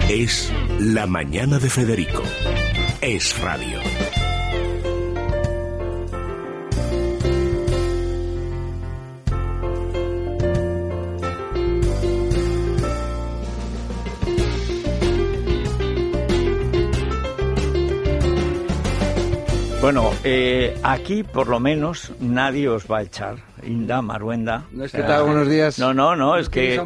Es La Mañana de Federico. Es radio. Bueno, aquí por lo menos nadie os va a echar. Inda, Maruenda. No es que tal, buenos días. No, es que...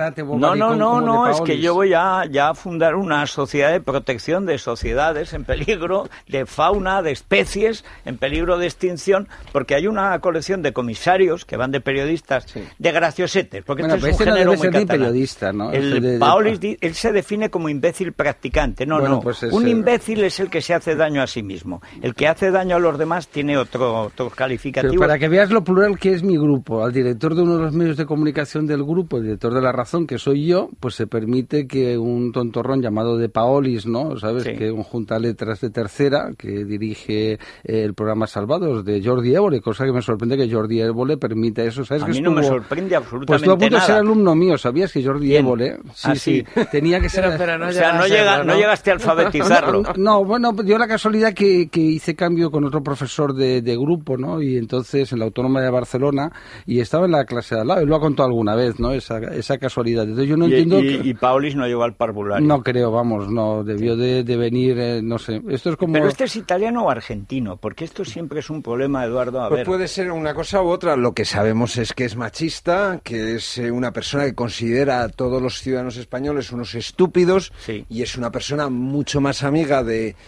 No, es que yo voy ya a fundar una sociedad de protección de sociedades en peligro, de fauna, de especies en peligro de extinción, porque hay una colección de comisarios que van de periodistas, sí, de graciosetes, porque bueno, este es un género muy catalán. Periodista, ¿no? El Paolis, él se define como imbécil practicante. No, pues un imbécil es el que se hace daño a sí mismo. El que hace daño a los demás tiene otro calificativo. Pero para que veas lo plural que es mi grupo, al director de uno de los medios de comunicación del grupo, el director de La Razón, que soy yo, pues se permite que un tontorrón llamado de Paolis, ¿no? ¿Sabes? Sí. Que un juntaletras de Tercera, que dirige el programa Salvados de Jordi Évole, cosa que me sorprende que Jordi Évole permita eso. ¿Sabes? A mí no me sorprende absolutamente nada. Pues tú a punto de ser alumno mío, ¿sabías que Jordi Évole? Sí, tenía que ser... Pero no, o sea, no llegaste a alfabetizarlo. No, bueno, dio la casualidad que hice cambio con otro profesor de grupo, ¿no? Y entonces en la Autónoma de Barcelona, y estaba en la clase de al lado, y lo ha contado alguna vez, ¿no? Esa casualidad. Entonces yo no entiendo... Y Paolis no llegó al parvulario. No creo, vamos, no, debió de venir, no sé. Esto es como... Pero este es italiano o argentino, porque esto siempre es un problema, Eduardo. A pues ver. Puede ser una cosa u otra. Lo que sabemos es que es machista, que es una persona que considera a todos los ciudadanos españoles unos estúpidos, sí, y es una persona mucho más amiga de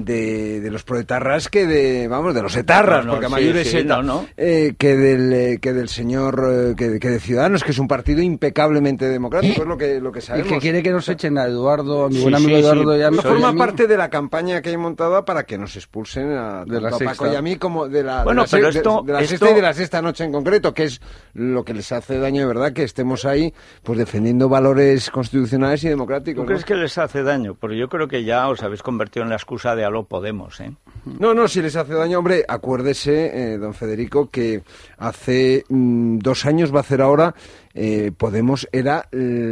los proetarras que de los etarras, porque a mayores que del señor que de Ciudadanos, que es un partido impecablemente democrático, es lo que sabemos. Y que quiere que nos echen a Eduardo, a mi buen amigo Eduardo. No forma parte de la campaña que hay montada para que nos expulsen a Paco y a mí, como de la sexta y de la sexta noche en concreto, que es lo que les hace daño de verdad, que estemos ahí pues defendiendo valores constitucionales y democráticos. ¿Tú crees que les hace daño? Porque yo creo que ya os habéis convertido en la excusa de aló Podemos, ¿eh? No, si les hace daño, hombre, acuérdese, don Federico, que hace 2 años, va a hacer ahora, Podemos era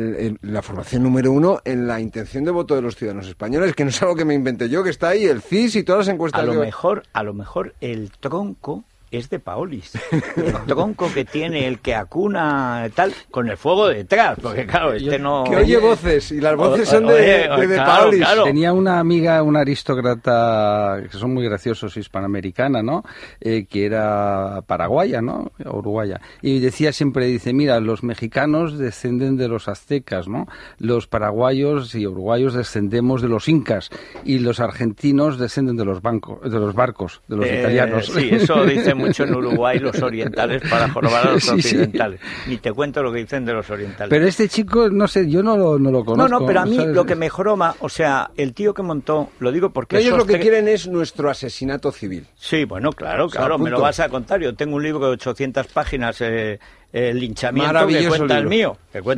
la formación número 1 en la intención de voto de los ciudadanos españoles, que no es algo que me inventé yo, que está ahí el CIS y todas las encuestas. A lo mejor el tronco es de Paolis. El tronco que tiene, el que acuna tal, con el fuego detrás, porque claro, no... Que oye voces, y las voces son de Paolis. Claro. Tenía una amiga, una aristócrata, que son muy graciosos, hispanoamericana, ¿no? Que era paraguaya, ¿no? Uruguaya. Y decía siempre, dice, mira, los mexicanos descenden de los aztecas, ¿no? Los paraguayos y uruguayos descendemos de los incas, y los argentinos descenden de los barcos, de los italianos. Sí, eso dice mucho en Uruguay los orientales para jorobar a los occidentales. Sí. Ni te cuento lo que dicen de los orientales. Pero este chico, no sé, yo no lo conozco. No, pero a mí lo que me joroma, o sea, el tío que montó, lo digo porque... Ellos lo que quieren es nuestro asesinato civil. Sí, bueno, claro, me lo vas a contar. Yo tengo un libro de 800 páginas... el linchamiento que cuenta el mío,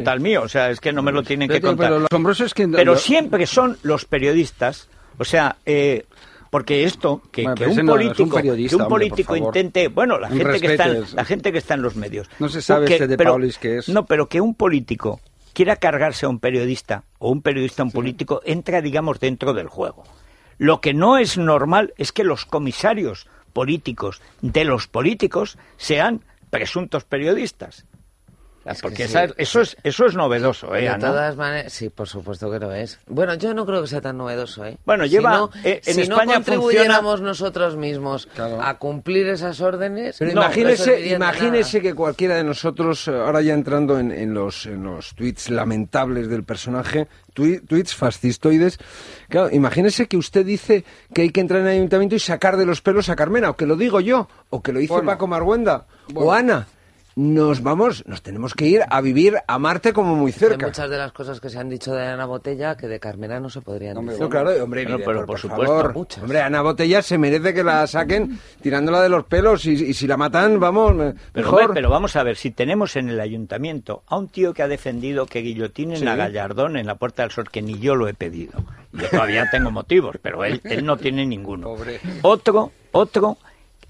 o sea, es que no me lo tienen que contar. Pero lo asombroso es que... Pero siempre son los periodistas, o sea... porque esto, que un político intente... Bueno, la gente que está en los medios. No se sabe Paolis qué es. No, pero que un político quiera cargarse a un periodista, o un periodista a un político, entra, digamos, dentro del juego. Lo que no es normal es que los comisarios políticos de los políticos sean presuntos periodistas. Porque sí, eso es novedoso, ¿eh? De todas maneras, sí, por supuesto que lo es. Bueno, yo no creo que sea tan novedoso, ¿eh? Bueno, en España no contribuyéramos nosotros mismos a cumplir esas órdenes... Pero imagínese que cualquiera de nosotros, ahora ya entrando en los tuits lamentables del personaje, tuits fascistoides, claro, imagínese que usted dice que hay que entrar en el ayuntamiento y sacar de los pelos a Carmena, o que lo digo yo, o que lo dice Paco Marguenda, o Ana. Nos tenemos que ir a vivir a Marte como muy cerca. Hay muchas de las cosas que se han dicho de Ana Botella que de Carmena no se podrían decir. No, claro, hombre, pero por supuesto. Muchas. Hombre, Ana Botella se merece que la saquen tirándola de los pelos y si la matan, vamos, mejor. Pero vamos a ver, si tenemos en el ayuntamiento a un tío que ha defendido que guillotinen a Gallardón en la Puerta del Sol, que ni yo lo he pedido. Yo todavía tengo motivos, pero él no tiene ninguno. Pobre. Otro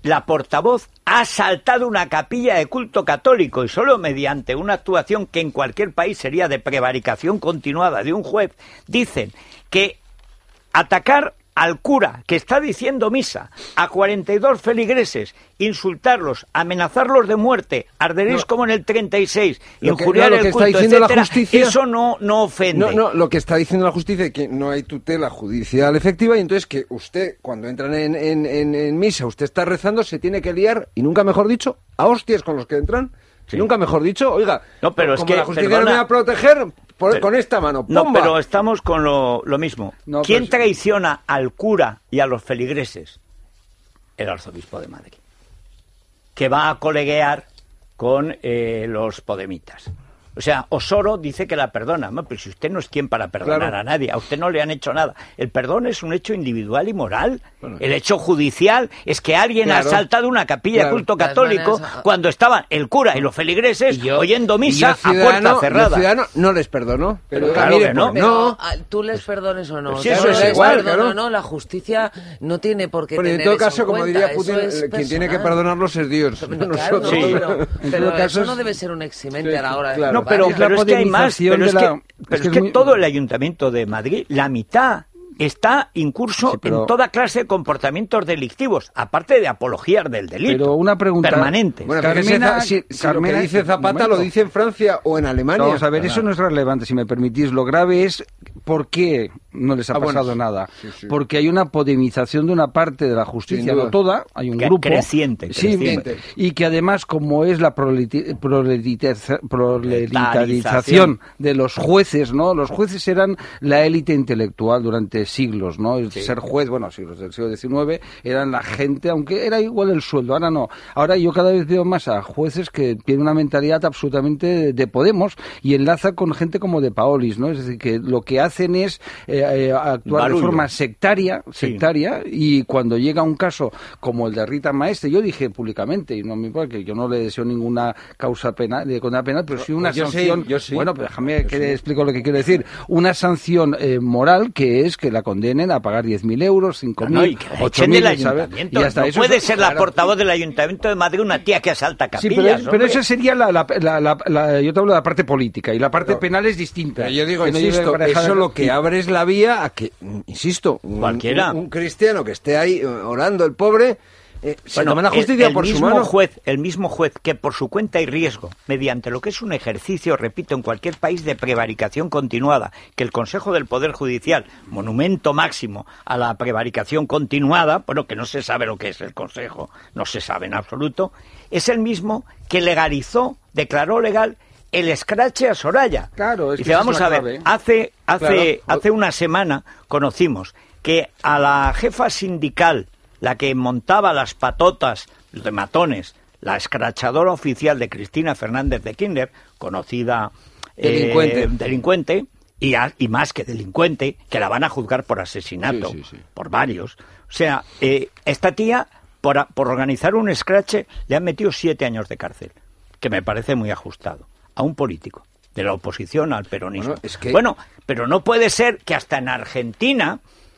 la portavoz ha asaltado una capilla de culto católico y solo mediante una actuación que en cualquier país sería de prevaricación continuada de un juez, dicen que atacar al cura que está diciendo misa, a 42 feligreses, insultarlos, amenazarlos de muerte, arderéis como en el 36, injuriar el culto, etcétera, eso no ofende. Lo que está diciendo la justicia es que no hay tutela judicial efectiva y entonces que usted, cuando entran en misa, usted está rezando, se tiene que liar, y nunca mejor dicho, a hostias con los que entran. Sí. Nunca mejor dicho, oiga, no, pero como es que, la justicia no me va a proteger, con esta mano, ¡pumba! No, pero estamos con lo mismo. No, ¿quién traiciona al cura y a los feligreses? El arzobispo de Madrid, que va a coleguear con los podemitas. O sea, Osoro dice que la perdona. No, pero si usted no es quien para perdonar a nadie, a usted no le han hecho nada. El perdón es un hecho individual y moral. Bueno, el hecho judicial es que alguien ha asaltado una capilla de culto católico cuando estaban el cura y los feligreses oyendo misa a puerta cerrada. El ciudadano no les perdonó. Pero claro que no. Pero, tú les perdones o no. Si eso es igual, claro. No, la justicia no tiene por qué tener en todo caso, eso como cuenta, diría Putin, quien tiene que perdonarlos es Dios. Pero, nosotros. Claro, pero eso no debe ser un eximente a la hora de... No, pero es que hay más, pero es que todo el Ayuntamiento de Madrid, la mitad está incurso en toda clase de comportamientos delictivos, aparte de apologías del delito. Pero una pregunta permanente. Bueno, Carmena, si lo que dice Zapata lo dice en Francia o en Alemania. Vamos a ver, eso no es relevante, si me permitís. Lo grave es por qué no les ha pasado nada. Sí. Porque hay una podemización de una parte de la justicia, no toda, hay un grupo creciente. Y que además, como es la proletarización de los jueces, ¿no? Los jueces eran la élite intelectual durante siglos, ¿no? Ser juez, siglos del siglo XIX, eran la gente, aunque era igual el sueldo, ahora no. Ahora yo cada vez veo más a jueces que tienen una mentalidad absolutamente de Podemos y enlaza con gente como de Paolis, ¿no? Es decir, que lo que hacen es actuar de forma sectaria, y cuando llega un caso como el de Rita Maestre, yo dije públicamente, y no me importa, que yo no le deseo ninguna causa penal, de condena penal, pero sí una sanción, bueno, pero déjame que le explico lo que quiero decir, una sanción moral, que es que la condenen a pagar 10.000 euros, 5.000, 8.000, ¿sabes? Y hasta no puede ser la portavoz del Ayuntamiento de Madrid una tía que asalta capillas. Sí, pero esa sería yo te hablo de la parte política, y la parte penal es distinta. Yo digo, insisto, eso lo que abre es la vía a que, insisto, un cristiano que esté ahí orando, el pobre... se toma la justicia por su mano. El mismo juez que por su cuenta y riesgo, mediante lo que es un ejercicio, repito, en cualquier país de prevaricación continuada, que el Consejo del Poder Judicial, monumento máximo a la prevaricación continuada, que no se sabe lo que es el Consejo, no se sabe en absoluto, es el mismo que legalizó, declaró legal el escrache a Soraya. Claro, es que dice, vamos a ver, hace una semana conocimos que a la jefa sindical, la que montaba las patotas de matones, la escrachadora oficial de Cristina Fernández de Kirchner, conocida delincuente y más que delincuente, que la van a juzgar por asesinato, por varios. O sea, esta tía, por organizar un escrache, le han metido 7 años de cárcel, que me parece muy ajustado, a un político de la oposición al peronismo. Pero no puede ser que hasta en Argentina...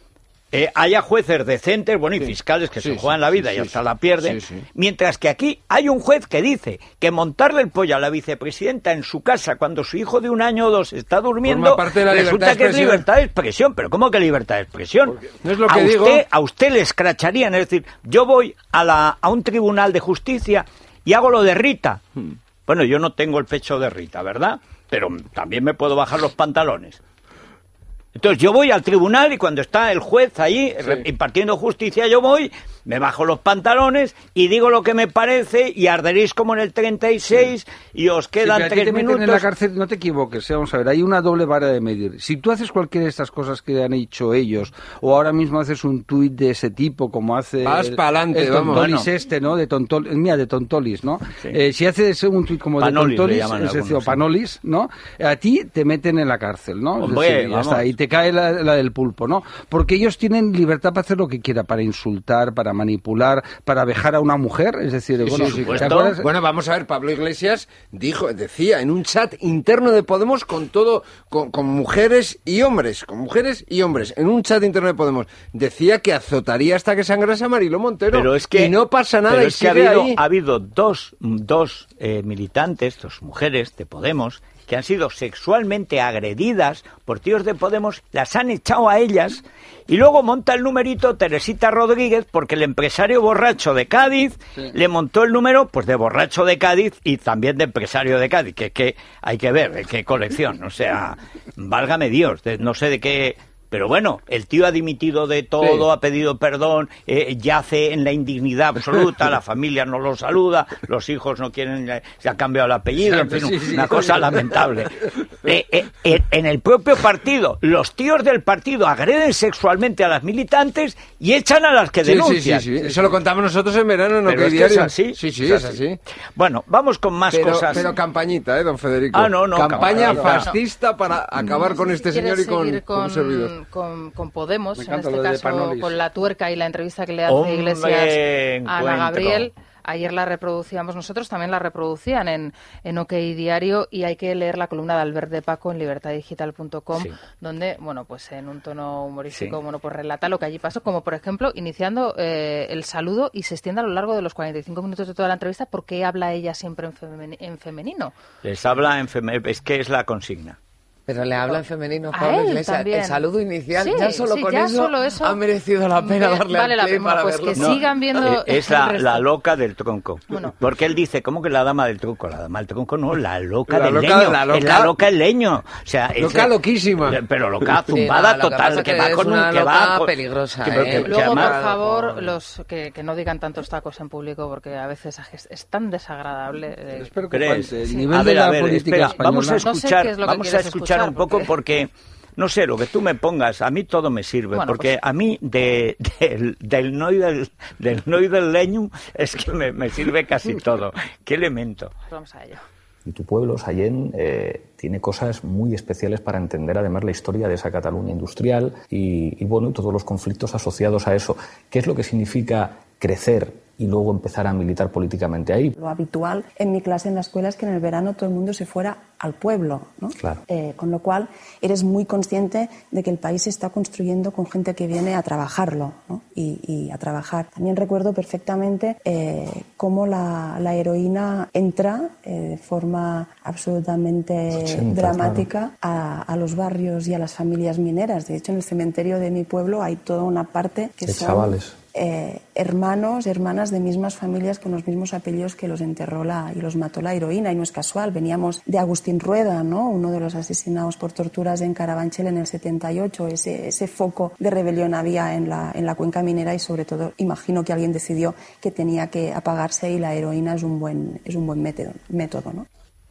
haya jueces decentes, y fiscales que se juegan la vida y hasta la pierden, mientras que aquí hay un juez que dice que montarle el pollo a la vicepresidenta en su casa cuando su hijo de 1 año o 2 está durmiendo, resulta que es libertad de expresión. ¿Pero cómo que libertad de expresión? No es lo que digo. A usted le escracharían, es decir, yo voy a un tribunal de justicia y hago lo de Rita. Bueno, yo no tengo el pecho de Rita, ¿verdad? Pero también me puedo bajar los pantalones. Entonces yo voy al tribunal y cuando está el juez ahí impartiendo justicia, yo voy, me bajo los pantalones y digo lo que me parece y arderéis como en el 36 y os quedan 3 minutos. En la cárcel, no te equivoques, vamos a ver, hay una doble vara de medir. Si tú haces cualquiera de estas cosas que han hecho ellos, o ahora mismo haces un tuit de ese tipo, como hace el Tontolis ¿no? De Tontolis, ¿no? Sí. Si haces un tuit como Panolis, de Tontolis, Panolis, ¿no? A ti te meten en la cárcel, ¿no? Hombre, ya está, y te cae la del pulpo, ¿no? Porque ellos tienen libertad para hacer lo que quiera, para insultar, para manipular, para vejar a una mujer, es decir, bueno, vamos a ver, Pablo Iglesias decía en un chat interno de Podemos con mujeres y hombres, en un chat interno de Podemos, decía que azotaría hasta que sangrase a Mariló Montero, pero es que, y no pasa nada, pero y es que ha habido dos militantes, dos mujeres de Podemos, que han sido sexualmente agredidas por tíos de Podemos, las han echado a ellas, y luego monta el numerito Teresita Rodríguez, porque el empresario borracho de Cádiz le montó el número pues de borracho de Cádiz y también de empresario de Cádiz, que hay que ver qué colección, o sea, válgame Dios, no sé de qué... Pero bueno, el tío ha dimitido de todo, ha pedido perdón, yace en la indignidad absoluta, la familia no lo saluda, los hijos no quieren, se ha cambiado el apellido, en fin, una cosa lamentable. En el propio partido, los tíos del partido agreden sexualmente a las militantes y echan a las que denuncian. Sí. Eso lo contamos nosotros en verano en OK Diario. ¿Es así? Sí, es así. Bueno, vamos con más cosas. Pero campañita, don Federico. No. Campaña fascista para acabar con este señor y con un servidor. Con Podemos, en este caso con la tuerca y la entrevista que le hace Iglesias a Ana Gabriel. Ayer la reproducíamos nosotros, también la reproducían en OK Diario, y hay que leer la columna de Albert de Paco en libertadigital.com, donde, bueno, pues en un tono humorístico, bueno, pues relata lo que allí pasó, como por ejemplo, iniciando el saludo, y se extiende a lo largo de los 45 minutos de toda la entrevista, porque habla ella siempre en femenino. Les habla en femenino, es que es la consigna. Pero le habla en femenino, Pablo Iglesias. El saludo inicial, ya solo con eso ha merecido la pena darle al play para verlo. Pues que sigan viendo... Es la loca del tronco. Bueno. Porque él dice, ¿cómo que la dama del tronco? La dama del tronco no, la loca del leño. Es la loca del leño. O sea, loca loquísima. Pero loca zumbada total, que va con un... que va peligrosa. Luego, por favor, los que no digan tantos tacos en público, porque a veces es tan desagradable. Espero que el nivel de la política española... Vamos a escuchar un poco, porque no sé, lo que tú me pongas, a mí todo me sirve, bueno, porque a mí del no y del leño es que me sirve casi todo. ¿Qué elemento? Vamos a ello. Y tu pueblo, Sallent, tiene cosas muy especiales para entender además la historia de esa Cataluña industrial y bueno, y todos los conflictos asociados a eso. ¿Qué es lo que significa crecer y luego empezar a militar políticamente ahí? Lo habitual en mi clase en la escuela es que en el verano todo el mundo se fuera al pueblo, ¿no? Claro. Con lo cual eres muy consciente de que el país se está construyendo con gente que viene a trabajarlo, ¿no? y a trabajar. También recuerdo perfectamente cómo la heroína entra de forma absolutamente 80, dramática, claro, a los barrios y a las familias mineras. De hecho, en el cementerio de mi pueblo hay toda una parte que son chavales. Hermanos, hermanas de mismas familias con los mismos apellidos que los enterró y los mató la heroína, y no es casual. Veníamos de Agustín Rueda, ¿no? Uno de los asesinados por torturas en Carabanchel en el 78. Ese foco de rebelión había en la cuenca minera, y sobre todo imagino que alguien decidió que tenía que apagarse, y la heroína es un buen método, ¿no?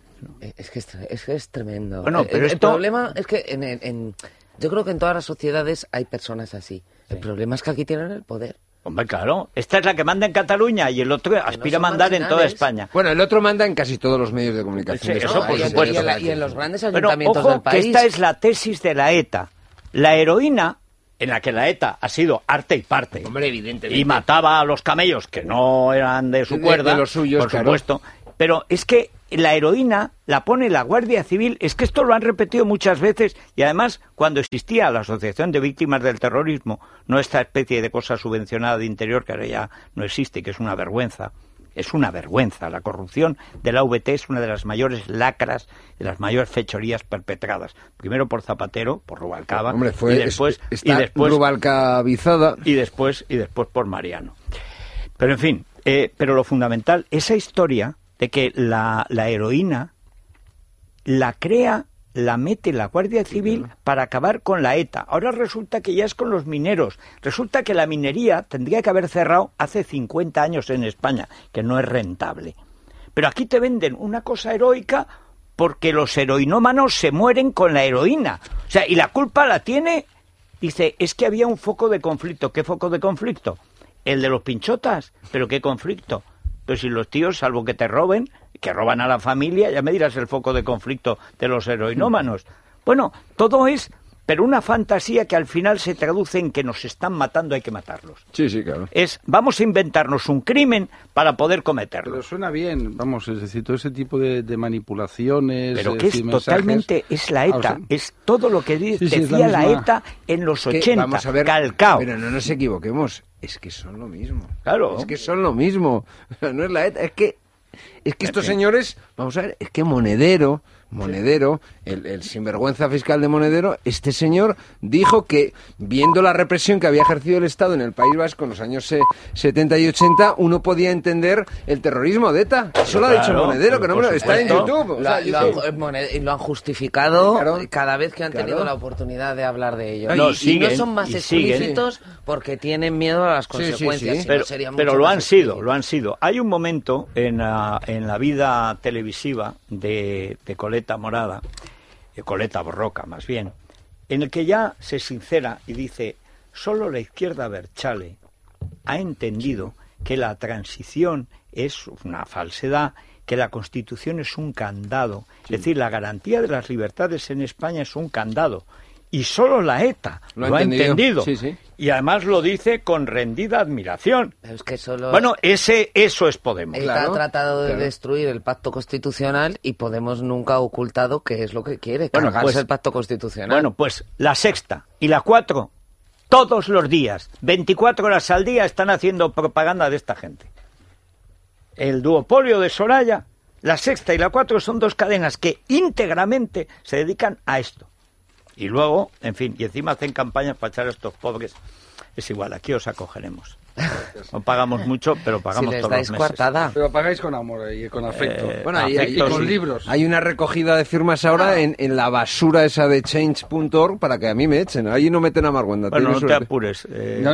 Es que es tremendo. Bueno, pero el problema es que yo creo que en todas las sociedades hay personas así. El problema es que aquí tienen el poder. Hombre, claro. Esta es la que manda en Cataluña y el otro aspira a mandar en toda España. Bueno, el otro manda en casi todos los medios de comunicación. Sí, eso por supuesto. Y en los grandes ayuntamientos ojo, del país. Que esta es la tesis de la ETA. La heroína, en la que la ETA ha sido arte y parte. Hombre, evidentemente. Y mataba a los camellos que no eran de su cuerda, de los suyos, por claro, supuesto. Pero es que la heroína la pone la Guardia Civil, es que esto lo han repetido muchas veces, y además cuando existía la Asociación de Víctimas del Terrorismo, no esta especie de cosa subvencionada de Interior que ahora ya no existe, que es una vergüenza. Es una vergüenza. La corrupción de la VT es una de las mayores lacras, de las mayores fechorías perpetradas. Primero por Zapatero, por Rubalcaba, hombre, y después Rubalcabizada, y después por Mariano. Pero en fin, pero lo fundamental, esa historia de que la heroína la crea, la mete la Guardia Civil para acabar con la ETA. Ahora resulta que ya es con los mineros. Resulta que la minería tendría que haber cerrado hace 50 años en España, que no es rentable. Pero aquí te venden una cosa heroica porque los heroinómanos se mueren con la heroína. O sea, y la culpa la tiene, dice, es que había un foco de conflicto. ¿Qué foco de conflicto? El de los pinchotas. ¿Pero qué conflicto? Pues si los tíos, salvo que te roben, que roban a la familia, ya me dirás el foco de conflicto de los heroinómanos. Bueno, todo es pero una fantasía que al final se traduce en que nos están matando, hay que matarlos. Sí, claro. Vamos a inventarnos un crimen para poder cometerlo. Pero suena bien, vamos, es decir, todo ese tipo de manipulaciones... Pero que es totalmente, es la ETA, es todo lo que decía la ETA en los 80, vamos a ver, calcao. Pero no nos equivoquemos, es que son lo mismo. Claro. Es que son lo mismo, no es la ETA, es que estos señores, vamos a ver, es que Monedero, el sinvergüenza fiscal de Monedero, este señor dijo que, viendo la represión que había ejercido el Estado en el País Vasco en los años 70 y 80, uno podía entender el terrorismo de ETA. Eso lo ha dicho Monedero, que no está en YouTube. Lo han justificado cada vez que han tenido la oportunidad de hablar de ello. Y no son más explícitos porque tienen miedo a las consecuencias. Pero lo han sido. Hay un momento en la vida televisiva de Coleta Morada, Coleta Borroca más bien, en el que ya se sincera y dice: solo la izquierda Berchale ha entendido que la transición es una falsedad, que la Constitución es un candado, es decir, la garantía de las libertades en España es un candado. Y solo la ETA lo ha entendido. Sí. Y además lo dice con rendida admiración. Es que solo... Bueno, eso es Podemos. ETA ha tratado de destruir el pacto constitucional y Podemos nunca ha ocultado qué es lo que quiere, cargarse el pacto constitucional. Bueno, pues la Sexta y la 4, todos los días, 24 horas al día, están haciendo propaganda de esta gente. El duopolio de Soraya, la Sexta y la 4 son dos cadenas que íntegramente se dedican a esto. Y luego, en fin, y encima hacen campañas para echar a estos pobres. Es igual, aquí os acogeremos. No pagamos mucho, pero pagamos todos los meses. Coartada. Pero pagáis con amor y con afecto. Y con libros. Hay una recogida de firmas ahora en la basura esa de change.org para que a mí me echen. Ahí no meten a Marguenda. Bueno, no te apures.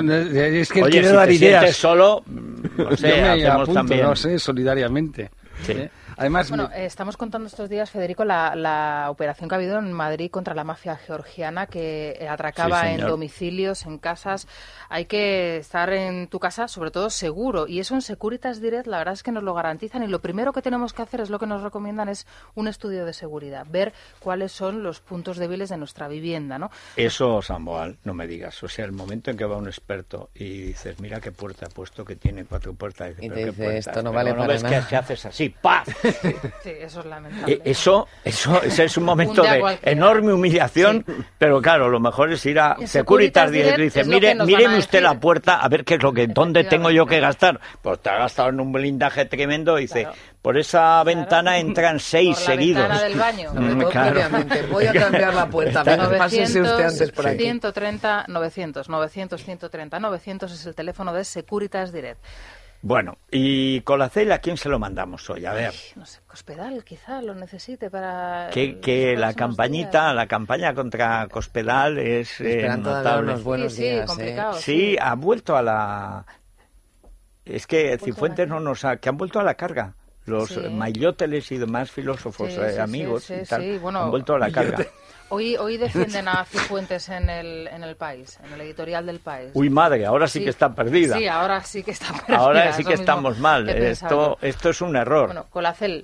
Es que él quiere si dar ideas. Sientes solo, no sé, yo me hacemos apunto, también. No sé, solidariamente. Sí. Además, estamos contando estos días, Federico, la operación que ha habido en Madrid contra la mafia georgiana que atracaba en domicilios, en casas. Hay que estar en tu casa, sobre todo, seguro. Y eso en Securitas Direct, la verdad es que nos lo garantizan. Y lo primero que tenemos que hacer, es lo que nos recomiendan, es un estudio de seguridad. Ver cuáles son los puntos débiles de nuestra vivienda, ¿no? Eso, Samboal, no me digas. O sea, el momento en que va un experto y dices, mira qué puerta ha puesto, que tiene 4 puertas. Y te dice, esto no vale para nada. ¿No ves que haces así? ¡Paf! Sí, eso es lamentable. Eso es un momento de enorme humillación, pero claro, lo mejor es ir a Securitas Direct y dice, míreme usted la puerta, a ver qué es lo que, dónde tengo yo que gastar. Pues te ha gastado en un blindaje tremendo, dice, por esa ventana entran 6 seguidos. Por la ventana del baño. Voy a cambiar la puerta, pásese usted antes por aquí. 130 900 130 900 es el teléfono de Securitas Direct. Bueno, y Colacel, ¿a quién se lo mandamos hoy? A ver. No sé, Cospedal quizá lo necesite para... Que la campaña contra Cospedal es notable. Unos buenos días, complicado. Sí, ha vuelto a la... Es que Cifuentes no nos ha... que han vuelto a la carga. Los Maillóteles y demás filósofos amigos y tal, bueno, han vuelto a la carga. Hoy defienden a Cifuentes en el País, en el editorial del País. Uy, madre, ahora sí que está perdida. Sí, ahora sí que está perdida. Ahora sí que estamos mal. Esto es un error. Bueno, Colacel.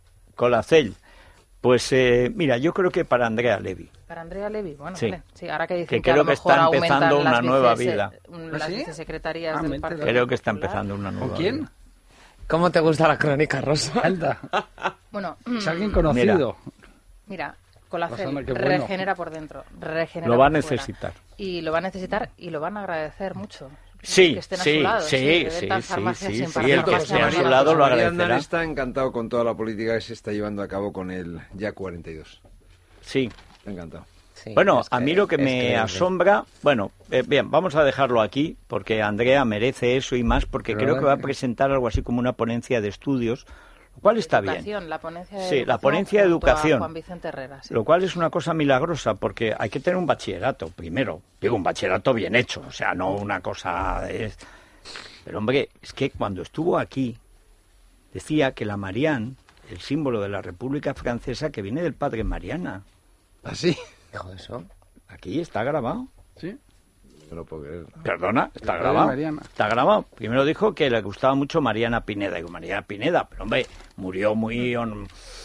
Pues mira, yo creo que para Andrea Levy. Para Andrea Levy, bueno, vale. Sí, ahora que dicen que creo que está empezando una nueva vida. Las vicesecretarías del Partido Creo que está empezando una nueva vida. ¿Con quién? ¿Cómo te gusta la crónica, Rosa? Anda. Bueno, es alguien conocido. Mira, Colacel regenera por dentro, regenera lo va a por fuera. necesitar. Y lo va a necesitar y lo van a agradecer mucho. Sí, que estén a su lado, el que esté a su lado lo agradecerá. Está encantado con toda la política que se está llevando a cabo con el Ya 42. Sí. Está encantado. Sí, bueno, a mí lo que me asombra... Bueno, bien, vamos a dejarlo aquí, porque Andrea merece eso y más, porque creo que va a presentar algo así como una ponencia de estudios, lo cual está bien. La ponencia de sí, la ponencia de educación. Juan Vicente Herrera, sí. Lo cual es una cosa milagrosa, porque hay que tener un bachillerato, primero. Digo, un bachillerato bien hecho, o sea, no una cosa... Pero, hombre, es que cuando estuvo aquí, decía que la Marianne, el símbolo de la República Francesa, que viene del padre Mariana. ¿Ah, sí? Dijo eso. Aquí está grabado. ¿Sí? No lo puedo creer. Perdona, está grabado. Está grabado. Primero dijo que le gustaba mucho Mariana Pineda. Digo, Mariana Pineda, pero hombre, murió muy...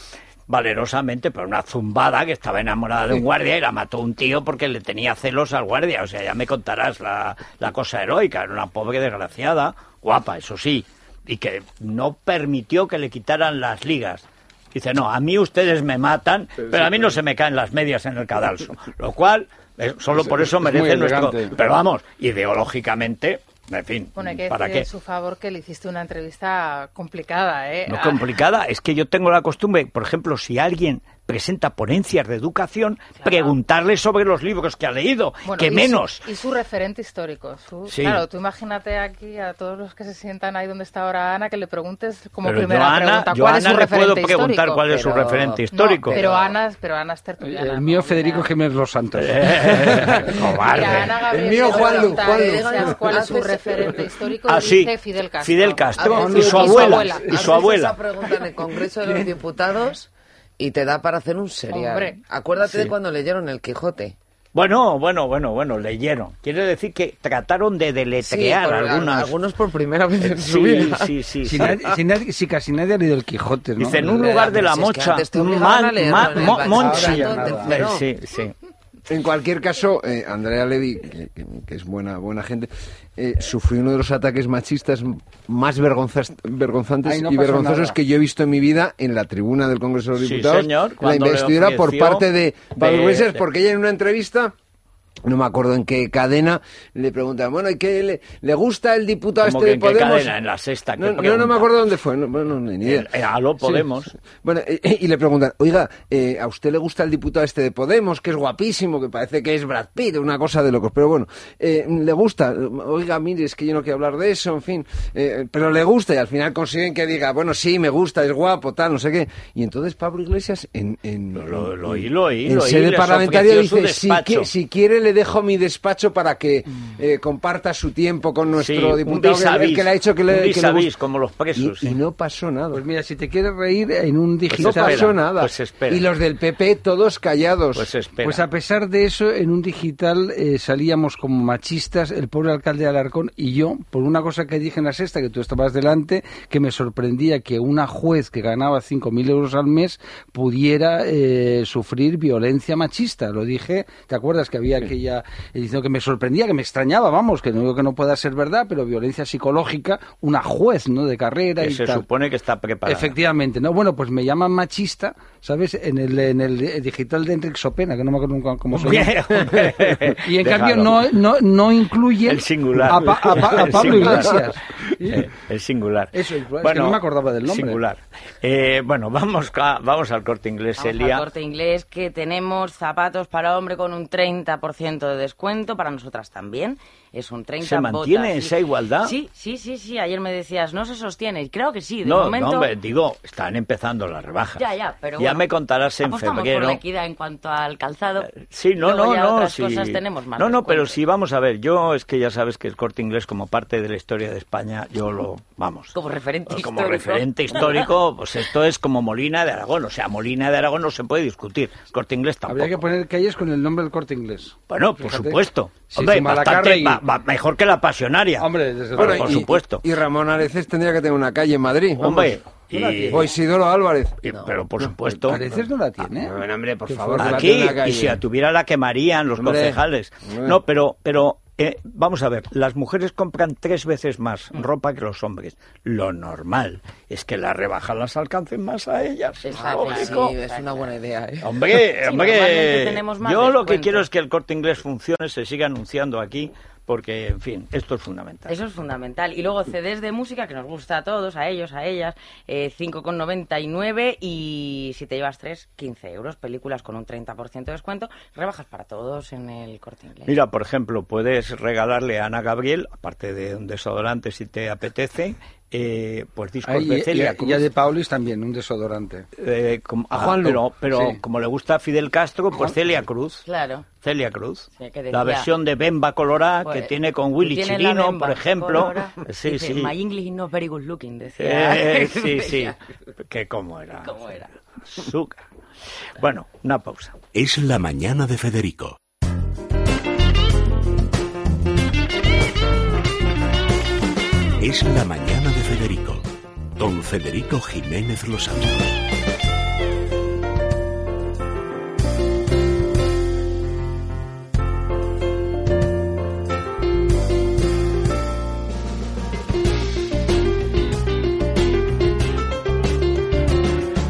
valerosamente, pero una zumbada, que estaba enamorada de un guardia y la mató un tío porque le tenía celos al guardia. O sea, ya me contarás la cosa heroica. Era una pobre desgraciada, guapa, eso sí, y que no permitió que le quitaran las ligas. Dice, no, a mí ustedes me matan, pero a mí no se me caen las medias en el cadalso. Lo cual, solo por eso merece nuestro... Pero vamos, ideológicamente... En fin, bueno, hay que ¿para decir qué? En su favor que le hiciste una entrevista complicada, ¿eh? No complicada, es que yo tengo la costumbre, por ejemplo, si alguien presenta ponencias de educación, claro, preguntarle sobre los libros que ha leído, bueno, que menos. Y su referente histórico. Sí. Claro, tú imagínate aquí a todos los que se sientan ahí donde está ahora Ana, que le preguntes como pero primera pregunta, ¿cuál es su referente puedo histórico? Preguntar cuál es su referente histórico. No, pero Ana es tertuliana. El mío Federico Jiménez Los Santos. Cobarde. El mío Juan Lu. ¿Cuál es su referente histórico? Dice Fidel Castro. Fidel Castro y su abuela. Y su abuela. Esa pregunta en el Congreso de los Diputados y te da para hacer un serial. Hombre. Acuérdate de cuando leyeron El Quijote. Bueno, leyeron. Quiere decir que trataron de deletrear algunos por primera vez en su vida. Sí. Si casi nadie ha leído El Quijote, ¿no? Dice, en un lugar de la Mocha, Sí. En cualquier caso, Andrea Levy, que es buena gente, sufrió uno de los ataques machistas más vergonzantes y vergonzosos que yo he visto en mi vida en la tribuna del Congreso de los Diputados. Señor, la investidura por parte de Pablo Iglesias, porque ella en una entrevista... No me acuerdo en qué cadena le preguntan, bueno, ¿y qué le gusta el diputado este de Podemos? ¿En qué cadena? En la Sexta. No me acuerdo dónde fue, ni idea. Aló Podemos. Sí. Bueno, y le preguntan, oiga, ¿a usted le gusta el diputado este de Podemos, que es guapísimo, que parece que es Brad Pitt, una cosa de locos? Pero bueno, ¿le gusta? Oiga, mire, es que yo no quiero hablar de eso, en fin. Pero le gusta y al final consiguen que diga, bueno, sí, me gusta, es guapo, tal, no sé qué. Y entonces Pablo Iglesias en sede parlamentaria dice, si quiere le dejo mi despacho para que comparta su tiempo con nuestro diputado, que le ha dicho que le gusta. Como los presos. Y no pasó nada. Pues mira, si te quieres reír, en un digital... No pasó nada. Pues espera. Y los del PP todos callados. Pues espera. Pues a pesar de eso, en un digital salíamos como machistas, el pobre alcalde de Alarcón y yo, por una cosa que dije en la Sexta, que tú estabas delante, que me sorprendía que una juez que ganaba 5.000 euros al mes pudiera sufrir violencia machista. Lo dije, ¿te acuerdas que había aquella diciendo que me sorprendía, que me extrañaba, vamos, que no digo que no pueda ser verdad, pero violencia psicológica, una juez, ¿no?, de carrera que y se tal. Supone que está preparada. Efectivamente, ¿no? Bueno, pues me llaman machista, ¿sabes?, en el digital de Enrique Sopena, que no me acuerdo nunca cómo se llama. Y en cambio no incluye el singular. a Pablo Iglesias. El singular. Eso, es que no me acordaba del nombre. Singular. Bueno, vamos al Corte Inglés, Celia. Al Corte Inglés, que tenemos zapatos para hombre con un 30% de descuento, para nosotras también. Es un 30%. ¿Se mantiene esa igualdad? Sí. Ayer me decías, no se sostiene. Y creo que sí, de momento... No, hombre, digo, están empezando las rebajas. Ya, pero ya me contarás en apostamos febrero. Por la equidad en cuanto al calzado. Sí, otras cosas tenemos más. Pero sí, vamos a ver, yo es que ya sabes que el Corte Inglés, como parte de la historia de España, como referente histórico. Como referente histórico, pues esto es como Molina de Aragón. O sea, Molina de Aragón no se puede discutir. Corte Inglés tampoco. Habría que poner calles con el nombre del Corte Inglés. Bueno, por supuesto. Hombre, bastante, mejor que la Pasionaria. Hombre, desde luego. Por supuesto. Y Ramón Areces tendría que tener una calle en Madrid. Hombre. O Isidoro Álvarez. Pero por supuesto. Areces no la tiene. Bueno, hombre, por favor. Aquí, y si la tuviera la quemarían los concejales. No, pero vamos a ver, las mujeres compran 3 veces más ropa que los hombres. Lo normal es que las rebajas las alcancen más a ellas. Sí, es una buena idea. Hombre, yo lo que quiero es que el Corte Inglés funcione, se siga anunciando aquí, porque, en fin, esto es fundamental. Eso es fundamental. Y luego CDs de música, que nos gusta a todos, a ellos, a ellas, 5,99, y si te llevas 3, 15 euros. Películas con un 30% de descuento, rebajas para todos en el Corte Inglés. Mira, por ejemplo, puedes regalarle a Ana Gabriel, aparte de un desodorante si te apetece, pues discos de Celia Cruz. Y a de Paulis también, un desodorante. A Juan Lu. Pero sí, como le gusta a Fidel Castro, pues Celia Cruz. Claro. Celia Cruz. Sí, la versión de Bemba Colorá, pues, que tiene con Willy Chirino, por ejemplo. Sí, dice, My English is not very good looking, decía. Sí. Que cómo era. Azúcar. Bueno, una pausa. Es la mañana de Federico. Es la mañana de Federico, don Federico Jiménez Los Santos.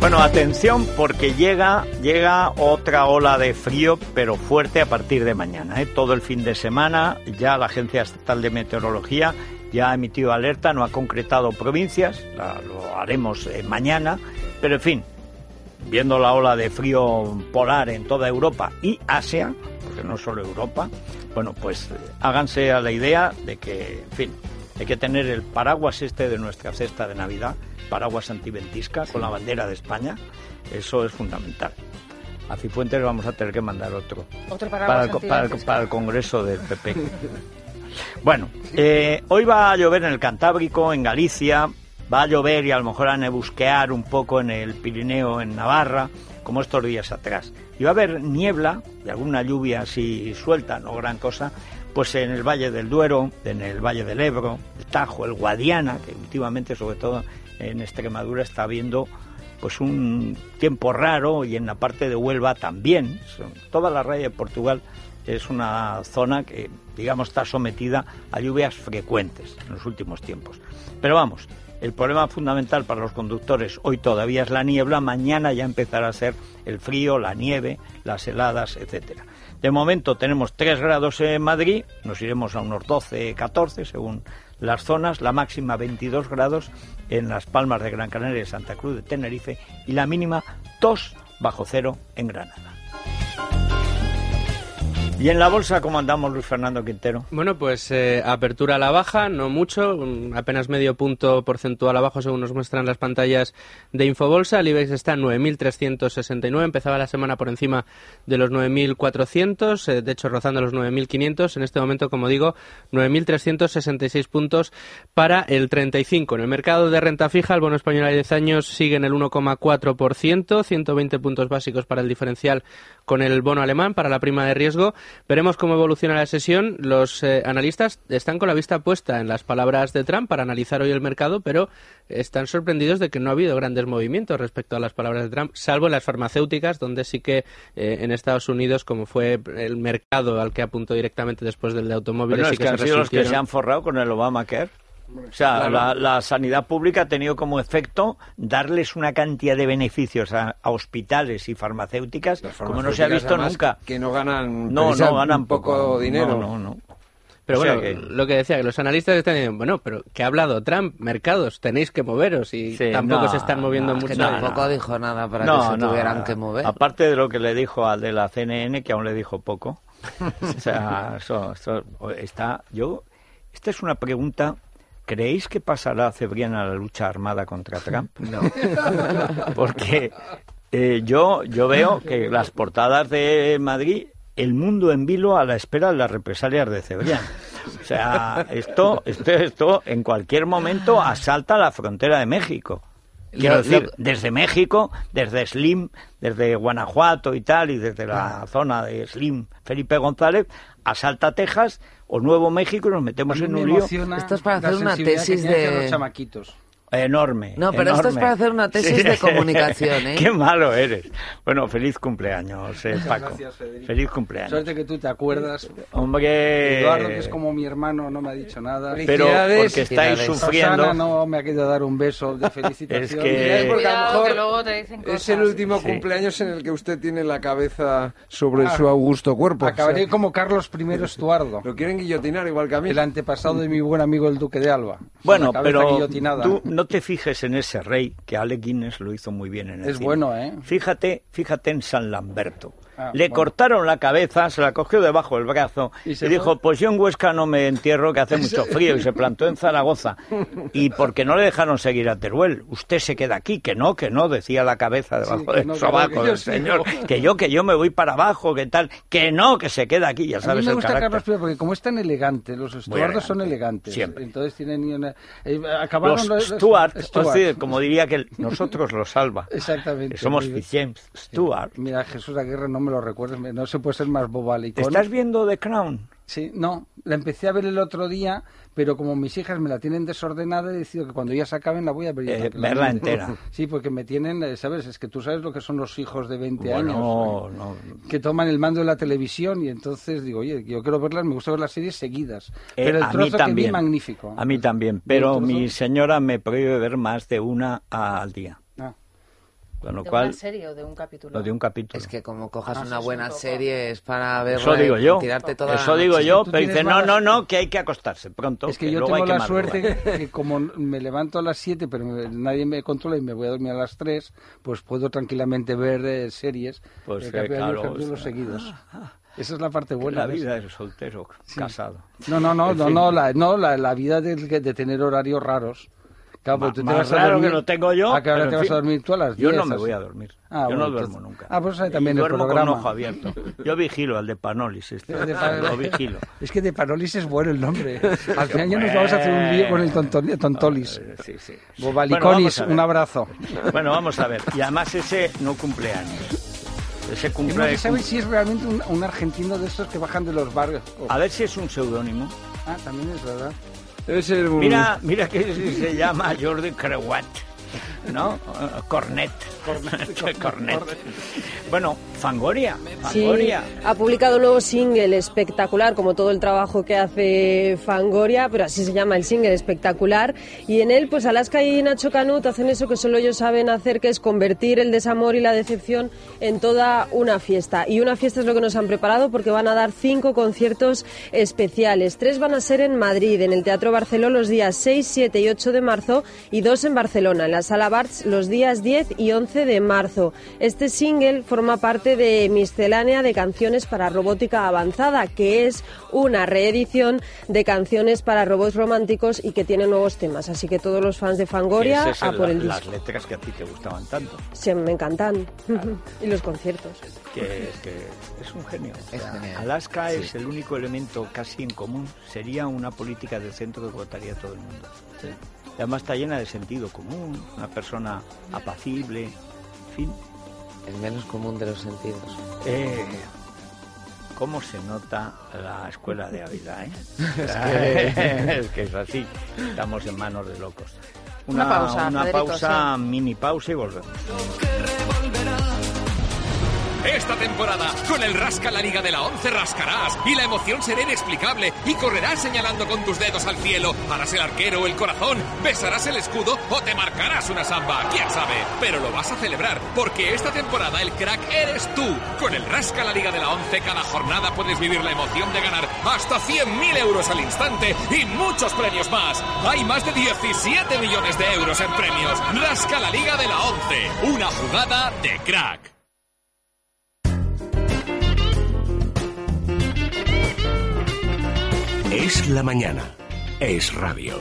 Bueno, atención porque llega otra ola de frío, pero fuerte a partir de mañana, ¿eh? Todo el fin de semana ya la Agencia Estatal de Meteorología ya ha emitido alerta, no ha concretado provincias, lo haremos mañana, pero en fin, viendo la ola de frío polar en toda Europa y Asia, porque no solo Europa, bueno, pues háganse a la idea de que, en fin, hay que tener el paraguas de nuestra cesta de Navidad, paraguas antiventisca con la bandera de España, eso es fundamental. A Cifuentes vamos a tener que mandar otro para el Congreso del PP. Bueno, hoy va a llover en el Cantábrico, en Galicia, va a llover y a lo mejor a nebusquear un poco en el Pirineo, en Navarra, como estos días atrás. Y va a haber niebla y alguna lluvia así suelta, no gran cosa, pues en el Valle del Duero, en el Valle del Ebro, el Tajo, el Guadiana, que últimamente, sobre todo en Extremadura, está habiendo pues un tiempo raro, y en la parte de Huelva también. Toda la raya de Portugal es una zona que, digamos, está sometida a lluvias frecuentes en los últimos tiempos. Pero vamos, el problema fundamental para los conductores hoy todavía es la niebla, mañana ya empezará a ser el frío, la nieve, las heladas, etcétera. De momento tenemos 3 grados en Madrid, nos iremos a unos 12, 14 según las zonas, la máxima 22 grados en Las Palmas de Gran Canaria y Santa Cruz de Tenerife, y la mínima 2 bajo cero en Granada. ¿Y en la bolsa cómo andamos, Luis Fernando Quintero? Bueno, pues apertura a la baja, no mucho, apenas medio punto porcentual abajo según nos muestran las pantallas de Infobolsa. El IBEX está en 9.369, empezaba la semana por encima de los 9.400, de hecho rozando los 9.500. En este momento, como digo, 9.366 puntos para el 35. En el mercado de renta fija, el bono español a 10 años sigue en el 1,4%, 120 puntos básicos para el diferencial con el bono alemán para la prima de riesgo. Veremos cómo evoluciona la sesión. Los analistas están con la vista puesta en las palabras de Trump para analizar hoy el mercado, pero están sorprendidos de que no ha habido grandes movimientos respecto a las palabras de Trump, salvo en las farmacéuticas, donde sí que en Estados Unidos, como fue el mercado al que apuntó directamente después del de automóviles, pero sí que han sido los que se han forrado con el Obamacare. O sea, claro, la sanidad pública ha tenido como efecto darles una cantidad de beneficios a hospitales y farmacéuticas como no se ha visto nunca. Que no ganan, no ganan poco dinero. No. Pero bueno, lo que decía, que los analistas están diciendo, bueno, pero que ha hablado Trump, mercados, tenéis que moveros, y sí, tampoco se están moviendo mucho. Que tampoco dijo nada para que se tuvieran que mover. Aparte de lo que le dijo al de la CNN, que aún le dijo poco. O sea, eso está... Esta es una pregunta... ¿Creéis que pasará Cebrián la lucha armada contra Trump? No. Porque yo veo que las portadas de Madrid, el mundo en vilo a la espera de las represalias de Cebrián. O sea, esto en cualquier momento asalta la frontera de México. Quiero decir, desde México, desde Slim, desde Guanajuato y tal, y desde la zona de Slim, Felipe González, asalta Texas o Nuevo México y nos metemos en un lío. Esto es para hacer una tesis de... los chamaquitos. Enorme. No, pero enorme. esto es para hacer una tesis de comunicación, ¿eh? Qué malo eres. Bueno, feliz cumpleaños, Paco. Gracias, Federico. Feliz cumpleaños. Suerte que tú te acuerdas. Hombre. Eduardo, que es como mi hermano, no me ha dicho nada. Pero porque estáis sufriendo. Susana no me ha querido dar un beso de felicitación. Es que... Porque a lo mejor que luego te dicen cosas. Es el último cumpleaños en el que usted tiene la cabeza sobre su augusto cuerpo. Acabaré como Carlos I Estuardo. Lo quieren guillotinar igual que a mí. El antepasado de mi buen amigo el Duque de Alba. Bueno, pero tú no te fijes en ese rey, que Alec Guinness lo hizo muy bien en el Es cine. bueno, ¿eh? Fíjate en San Lamberto. Le cortaron la cabeza, se la cogió debajo del brazo y dijo, pues yo en Huesca no me entierro, que hace mucho frío, y se plantó en Zaragoza. Y porque no le dejaron seguir a Teruel, usted se queda aquí, que no, decía la cabeza debajo del sobaco del señor, que yo me voy para abajo, que tal, que no, que se queda aquí, ya sabes el carácter. A mí me gusta Carlos I porque como es tan elegante, los Estuardos son elegantes. Siempre. Entonces tienen una... acabaron los Stuart, como diría que nosotros los Alba. Exactamente. Somos James Stuart. Mira, Jesús Aguirre, no me lo recuerdes, no se puede ser más bobalicón. ¿Estás viendo The Crown? Sí, no, la empecé a ver el otro día, pero como mis hijas me la tienen desordenada, he decidido que cuando ya se acaben la voy a ver. Verla entera. Sí, porque me tienen, ¿sabes? Es que tú sabes lo que son los hijos de 20 años. No. Que toman el mando de la televisión y entonces digo, oye, yo quiero verlas, me gusta ver las series seguidas. Pero el trozo que vi, magnífico. A mí también, pero mi señora me prohíbe ver más de una al día. Con lo cual, ¿de una serie o de un capítulo? No, de un capítulo. Es que como cojas una buena serie es para verla. Eso digo yo. Tirarte toda Eso digo yo, pero dice, no, que hay que acostarse pronto. Es que yo tengo la suerte que como me levanto a las 7, pero nadie me controla y me voy a dormir a las 3, pues puedo tranquilamente ver series, capítulos seguidos. Esa es la parte buena. La vida del soltero, casado. La vida de tener horarios raros. Claro, tú te vas raro que lo tengo yo. ¿A qué hora te vas a dormir tú? A las 10. Yo no me voy a dormir. Yo no duermo nunca. Pues ahí también el programa. Duermo con ojo abierto. Yo vigilo al de Panolis. Lo vigilo. Es que de Panolis es bueno el nombre. Al final ya nos vamos a hacer un lío con el Tontolis. Sí. Bobalicolis, un abrazo. Bueno, vamos a ver. Y además ese no cumple años. Ese cumple... No se sabe si es realmente un argentino de estos que bajan de los barrios. A ver si es un seudónimo. También es verdad. Debe ser un... Mira que se llama Jordi Creuat, ¿no? Cornet. Bueno, Fangoria. Sí, ha publicado un nuevo single espectacular, como todo el trabajo que hace Fangoria, pero así se llama el single, espectacular. Y en él, pues Alaska y Nacho Canut hacen eso que solo ellos saben hacer, que es convertir el desamor y la decepción en toda una fiesta. Y una fiesta es lo que nos han preparado, porque van a dar 5 conciertos especiales. 3 van a ser en Madrid, en el Teatro Barceló, los días 6, 7 y 8 de marzo, y 2 en Barcelona, en la Sala Barts, los días 10 y 11 de marzo. Este single forma parte de Miscelánea de Canciones para Robótica Avanzada, que es una reedición de canciones para robots románticos y que tiene nuevos temas. Así que todos los fans de Fangoria, a por el disco. Las letras que a ti te gustaban tanto. Sí, me encantan. Claro. Y los conciertos. Que es un genio. Alaska es el único elemento casi en común. Sería una política del centro que votaría todo el mundo. Sí. Además está llena de sentido común, una persona apacible, en fin. El menos común de los sentidos. ¿Cómo se nota la escuela de Ávila, es que es así. Estamos en manos de locos. Una pausa, Federico, sí. Mini pausa y volvemos. Esta temporada, con el Rasca la Liga de la 11 rascarás y la emoción será inexplicable y correrás señalando con tus dedos al cielo, harás el arquero o el corazón, besarás el escudo o te marcarás una samba, quién sabe, pero lo vas a celebrar porque esta temporada el crack eres tú. Con el Rasca la Liga de la 11 cada jornada puedes vivir la emoción de ganar hasta 100.000 euros al instante y muchos premios más. Hay más de 17 millones de euros en premios. Rasca la Liga de la 11, una jugada de crack. Es la mañana. Es radio.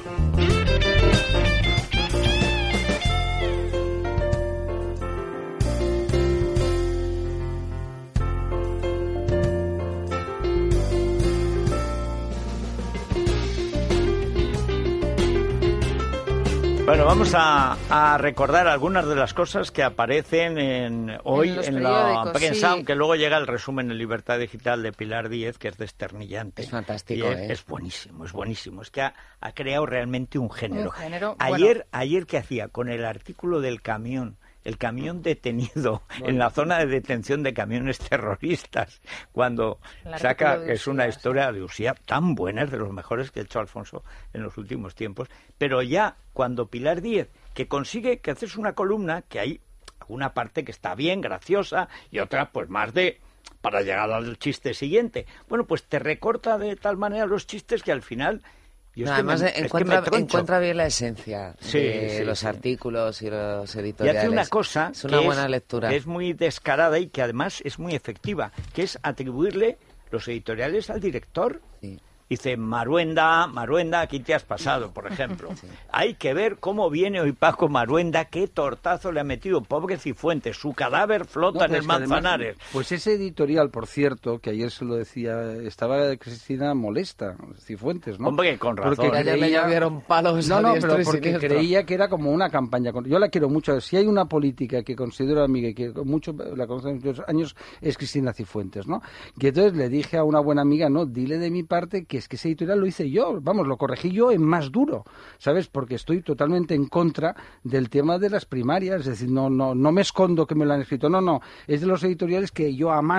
Bueno, vamos a recordar algunas de las cosas que aparecen hoy en la prensa, sí. Aunque luego llega el resumen en Libertad Digital de Pilar Díez, que es desternillante. Es fantástico, Es buenísimo, es buenísimo. Es que ha creado realmente un género. Ayer ¿qué hacía? Con el artículo del camión. El camión detenido en la zona de detención de camiones terroristas, cuando saca, que es una historia de Usía tan buena, es de los mejores que ha hecho Alfonso en los últimos tiempos, pero ya cuando Pilar Díez, que consigue que haces una columna, que hay una parte que está bien, graciosa, y otra pues más para llegar al chiste siguiente. Bueno, pues te recorta de tal manera los chistes que al final... además encuentra bien la esencia de los artículos y los editoriales. Y hace una cosa es una buena lectura. Que es muy descarada y que además es muy efectiva, que es atribuirle los editoriales al director. Sí. Dice, Maruenda, aquí te has pasado, por ejemplo. Sí. Hay que ver cómo viene hoy Paco Maruenda, qué tortazo le ha metido, pobre Cifuentes, su cadáver flota en el Manzanares. Además, pues ese editorial, por cierto, que ayer se lo decía, estaba Cristina molesta, Cifuentes, ¿no? Hombre, con razón. Porque ayer le llovieron palos pero porque creía que era como una campaña. Yo la quiero mucho. Si hay una política que considero amiga y que la conozco hace muchos años, es Cristina Cifuentes, ¿no? Y entonces le dije a una buena amiga, no, dile de mi parte que es que ese editorial lo hice yo, lo corregí yo en más duro, ¿sabes? Porque estoy totalmente en contra del tema de las primarias, es decir, no me escondo que me lo han escrito, no, es de los editoriales que yo a mano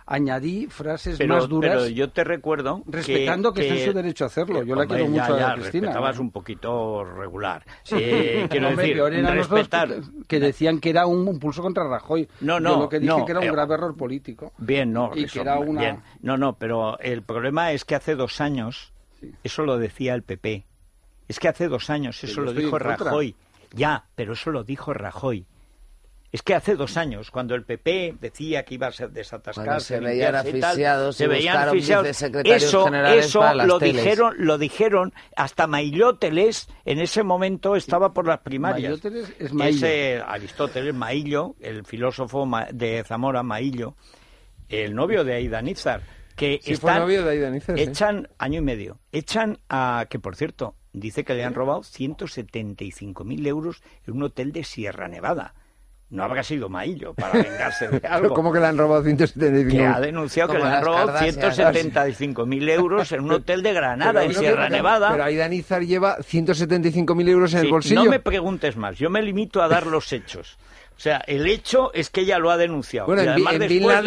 añadí frases más duras. Pero yo te recuerdo respetando que está en su derecho a hacerlo. Yo la quiero mucho a Cristina. Respetabas un poquito regular. Quiero decir, respetar que decían que era un pulso contra Rajoy. Yo lo que dije que era un grave error político. Bien, y que era una... bien. Pero el problema es que hace 2 años eso lo decía el PP. Es que hace 2 años eso lo dijo Rajoy. Ya, pero eso lo dijo Rajoy. Es que hace 2 años, cuando el PP decía que iba a desatascarse, se veían asfixiados, eso lo dijeron hasta Mailló-Teles, en ese momento estaba por las primarias. Mailló-Teles es Maillo. Aristóteles, Maillo, el filósofo de Zamora, Maillo, el novio de Aida Nízar, que fue novio de Aida Nízar, echan año y medio, echan a, que por cierto, dice que le han robado 175.000 euros en un hotel de Sierra Nevada. No habrá sido Maillo para vengarse de algo. ¿Cómo que le han robado 175.000? Que ha denunciado que le han robado 175.000 euros en un hotel de Granada, en Sierra Nevada. Pero Aida Nízar lleva 175.000 euros en el bolsillo. No me preguntes más, yo me limito a dar los hechos. O sea, el hecho es que ella lo ha denunciado. Bueno, y además después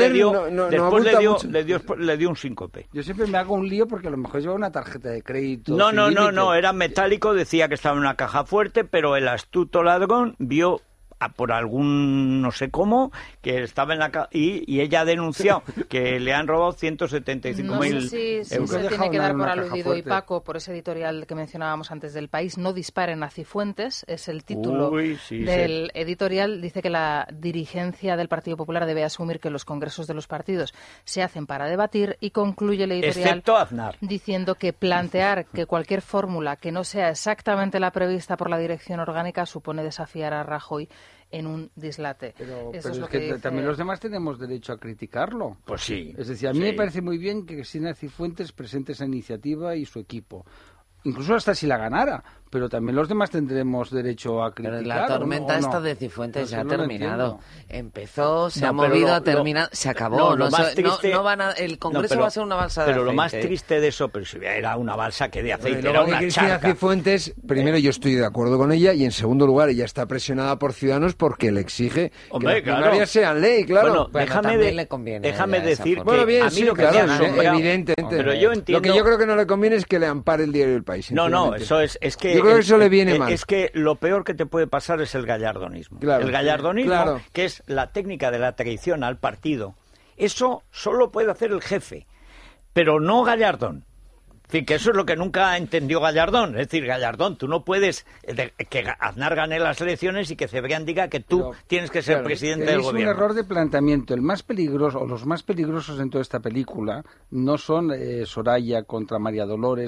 le dio un síncope. Yo siempre me hago un lío porque a lo mejor lleva una tarjeta de crédito. No, era metálico, decía que estaba en una caja fuerte, pero el astuto ladrón vio por algún no sé cómo que estaba en la y ella ha denunciado que le han robado 175.000 euros. No sé si se tiene que dar por aludido, y Paco, por ese editorial que mencionábamos antes del País, no disparen a Cifuentes, es el título del editorial. Dice que la dirigencia del Partido Popular debe asumir que los congresos de los partidos se hacen para debatir, y concluye el editorial excepto Aznar, diciendo que plantear que cualquier fórmula que no sea exactamente la prevista por la dirección orgánica supone desafiar a Rajoy en un dislate. Pero es que dice... también los demás tenemos derecho a criticarlo. Pues sí. Es decir, a mí me parece muy bien que Cristina Cifuentes presente esa iniciativa y su equipo. Incluso hasta si la ganara. Pero también los demás tendremos derecho a criticar. Pero la tormenta esta de Cifuentes ya ha terminado. Empezó, se ha movido, ha terminado, se acabó. El Congreso va a ser una balsa de aceite. Pero lo más triste de eso, pero si era una balsa que de aceite, era una charca. Cifuentes, primero yo estoy de acuerdo con ella, y en segundo lugar ella está presionada por Ciudadanos porque le exige que las primarias sean ley, claro. Bueno, déjame decir que a mí lo que evidentemente. Pero yo entiendo... Lo que yo creo que no le conviene es que le ampare el diario El País. No, eso es que... Yo creo que eso le viene mal. Es que lo peor que te puede pasar es el gallardonismo. El gallardonismo, que es la técnica de la traición al partido, eso solo puede hacer el jefe, pero no Gallardón. Es decir, que eso es lo que nunca entendió Gallardón. Es decir, Gallardón, tú no puedes que Aznar gane las elecciones y que Cebrián diga que tú tienes que ser presidente del gobierno. Es un error de planteamiento. El más peligroso, o los más peligrosos en toda esta película, no son Soraya contra María Dolores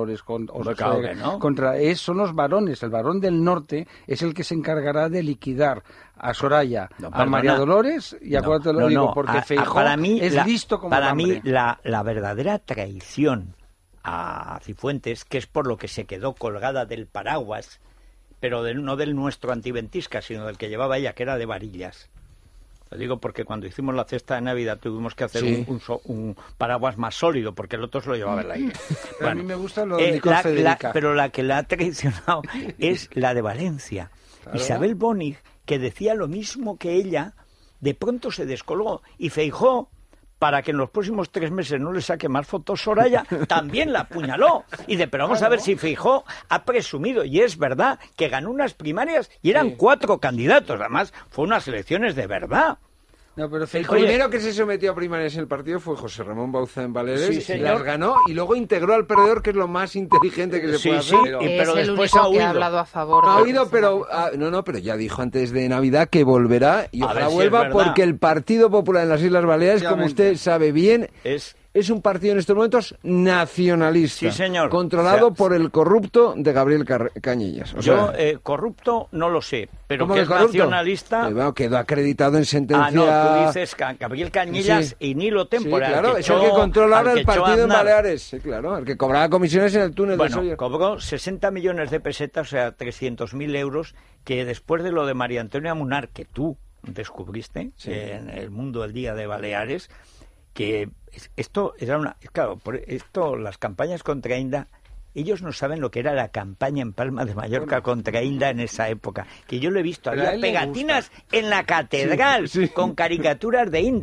son los varones. El varón del norte es el que se encargará de liquidar a Soraya, a María Dolores, y acuérdate lo digo, porque Feijóo es listo como para mí la verdadera traición a Cifuentes, que es por lo que se quedó colgada del paraguas, pero no del nuestro antiventisca, sino del que llevaba ella, que era de varillas. Lo digo porque cuando hicimos la cesta de Navidad tuvimos que hacer un paraguas más sólido, porque el otro se lo llevaba el aire. Bueno, a mí me gusta lo de Nicole Federica. Pero la que la ha traicionado es la de Valencia. Claro. Isabel Bonig, que decía lo mismo que ella, de pronto se descolgó, y Feijóo, para que en los próximos 3 meses no le saque más fotos Soraya, también la apuñaló. Pero vamos a ver si Feijóo ha presumido, y es verdad, que ganó unas primarias y eran 4 candidatos. Además, fue unas elecciones de verdad. No, pero el primero que se sometió a primarias en el partido fue José Ramón Bauzá en Baleares, las ganó y luego integró al perdedor, que es lo más inteligente que se puede hacer. Pero después ha hablado a favor. Ha oído, pero ya dijo antes de Navidad que volverá, y ojalá vuelva, porque el Partido Popular en las Islas Baleares, como usted sabe bien, es un partido en estos momentos nacionalista. Sí, señor. Controlado por el corrupto de Gabriel Cañellas. Corrupto no lo sé, pero que es nacionalista... quedó acreditado en sentencia... tú dices Gabriel Cañellas y Nilo Tempora. Sí, claro, es el que controla ahora el partido en Baleares. Sí, claro, el que cobraba comisiones en el túnel de Sóller. Cobró 60 millones de pesetas, o sea, 300.000 euros, que después de lo de María Antonia Munar, que tú descubriste en el Mundo del Día de Baleares, que esto era las campañas contra Inda, ellos no saben lo que era la campaña en Palma de Mallorca contra Inda en esa época, que yo lo he visto, había pegatinas en la catedral con caricaturas de Inda.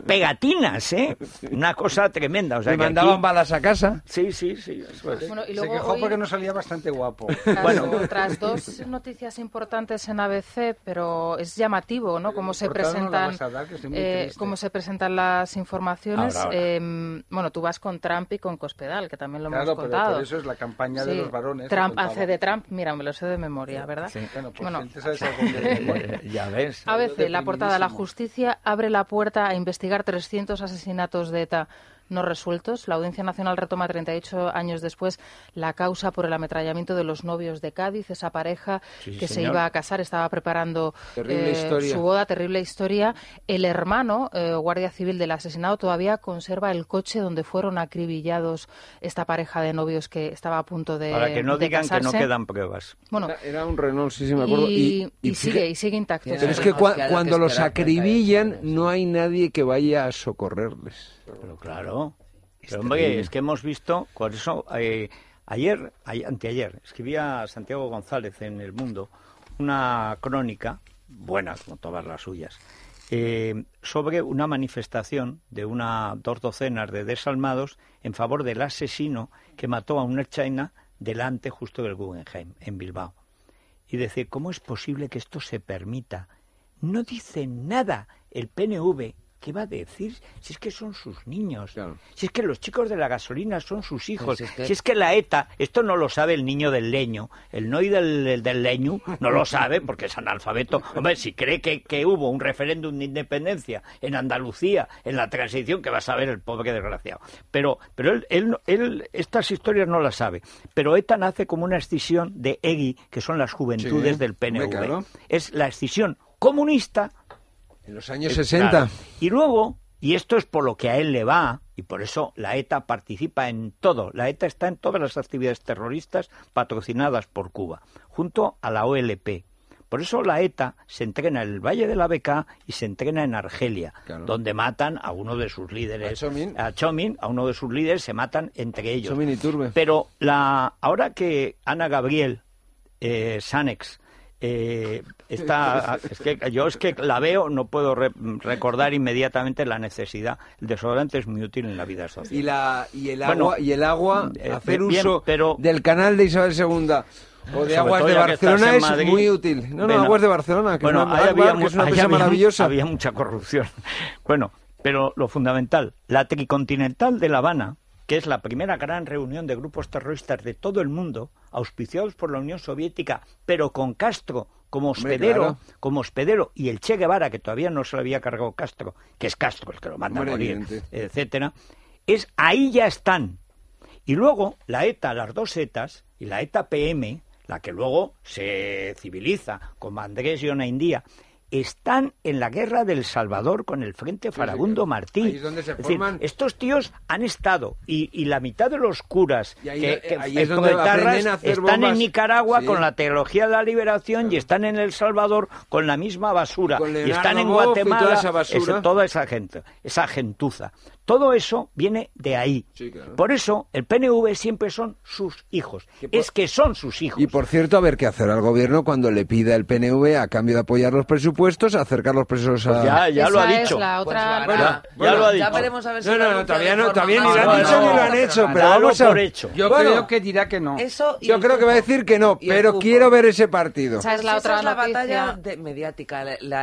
pegatinas, ¿eh? Una cosa tremenda. O sea, ¿Le mandaban balas a casa? Sí. Eso es. Bueno, y luego se quejó porque no salía bastante guapo. Bueno, tras dos noticias importantes en ABC, pero es llamativo, ¿no? Cómo se presentan, cómo se presentan las informaciones. Ahora. Bueno, tú vas con Trump y con Cospedal, que también lo hemos pero contado. por eso es la campaña de los varones. Trump hace de Trump, mira, me lo sé de memoria, ¿verdad? Sí. Bueno, ¿sabes algo de memoria? Ya ves. ABC, la portada de La Justicia abre la puerta a investigar 300 asesinatos de ETA no resueltos. La Audiencia Nacional retoma 38 años después la causa por el ametrallamiento de los novios de Cádiz. Esa pareja que se iba a casar estaba preparando su boda. Terrible historia. El hermano, guardia civil del asesinado, todavía conserva el coche donde fueron acribillados esta pareja de novios que estaba a punto de Para que no digan casarse. que no quedan pruebas. Bueno, era un Renault, sí me acuerdo. Y sigue intacto. Pero es que cuando los acribillan no hay nadie que vaya a socorrerles. Pero claro, pero hombre, es que hemos visto, por eso, anteayer, escribía Santiago González en El Mundo una crónica, buena como todas las suyas, sobre una manifestación de dos docenas de desalmados en favor del asesino que mató a un ertzaina delante justo del Guggenheim, en Bilbao. Y decir, ¿cómo es posible que esto se permita? No dice nada el PNV. ¿Qué va a decir? Si es que son sus niños, claro. Si es que los chicos de la gasolina son sus hijos, si es que la ETA, esto no lo sabe el niño del leño, el noi del leño no lo sabe porque es analfabeto. Hombre, si cree que hubo un referéndum de independencia en Andalucía, en la transición, que va a saber el pobre desgraciado. Pero él estas historias no las sabe. Pero ETA nace como una escisión de EGI, que son las juventudes del PNV. Claro. Es la escisión comunista. En los años 60. Claro. Y luego, y esto es por lo que a él le va, y por eso la ETA participa en todo. La ETA está en todas las actividades terroristas patrocinadas por Cuba, junto a la OLP. Por eso la ETA se entrena en el Valle de la Bekaa y se entrena en Argelia, claro, donde matan a uno de sus líderes. A Chomin, a uno de sus líderes, se matan entre ellos. Chomin y Turbe. Pero ahora que Ana Gabriel, Sanex, es que la veo, no puedo recordar inmediatamente la necesidad. El desodorante es muy útil en la vida social. Y el agua, hacer uso del canal de Isabel II o de Aguas de Barcelona es Madrid, muy útil. Aguas de Barcelona, que, que es una empresa maravillosa. Había mucha corrupción. Bueno, pero lo fundamental, la Tricontinental de La Habana, que es la primera gran reunión de grupos terroristas de todo el mundo, auspiciados por la Unión Soviética, pero con Castro como hospedero, y el Che Guevara, que todavía no se lo había cargado Castro, que es Castro el que lo manda a morir, etcétera, ahí ya están. Y luego la ETA, las dos ETAs, y la ETA PM, la que luego se civiliza, como Andrés y Onaindía, están en la guerra del Salvador con el Frente Farabundo Martí. Ahí es donde se forman. Decir, estos tíos han estado, y la mitad de los curas ahí es donde aprenden a hacer están bombas. En Nicaragua con la teología de la liberación, y están en El Salvador con la misma basura, y están en Guatemala, toda esa gente, esa gentuza. Todo eso viene de ahí. Sí, claro. Por eso el PNV siempre son sus hijos. Es que son sus hijos. Y por cierto, a ver qué hacer al gobierno cuando le pida el PNV, a cambio de apoyar los presupuestos, acercar los presos a... Pues ya lo ha dicho. La otra... ya lo ha dicho. Ya veremos a ver si todavía ni lo han dicho ni lo han hecho. Pero vamos a... Yo creo que dirá que no. Yo creo que va a decir que no, pero quiero ver ese partido. Esa es la otra batalla mediática.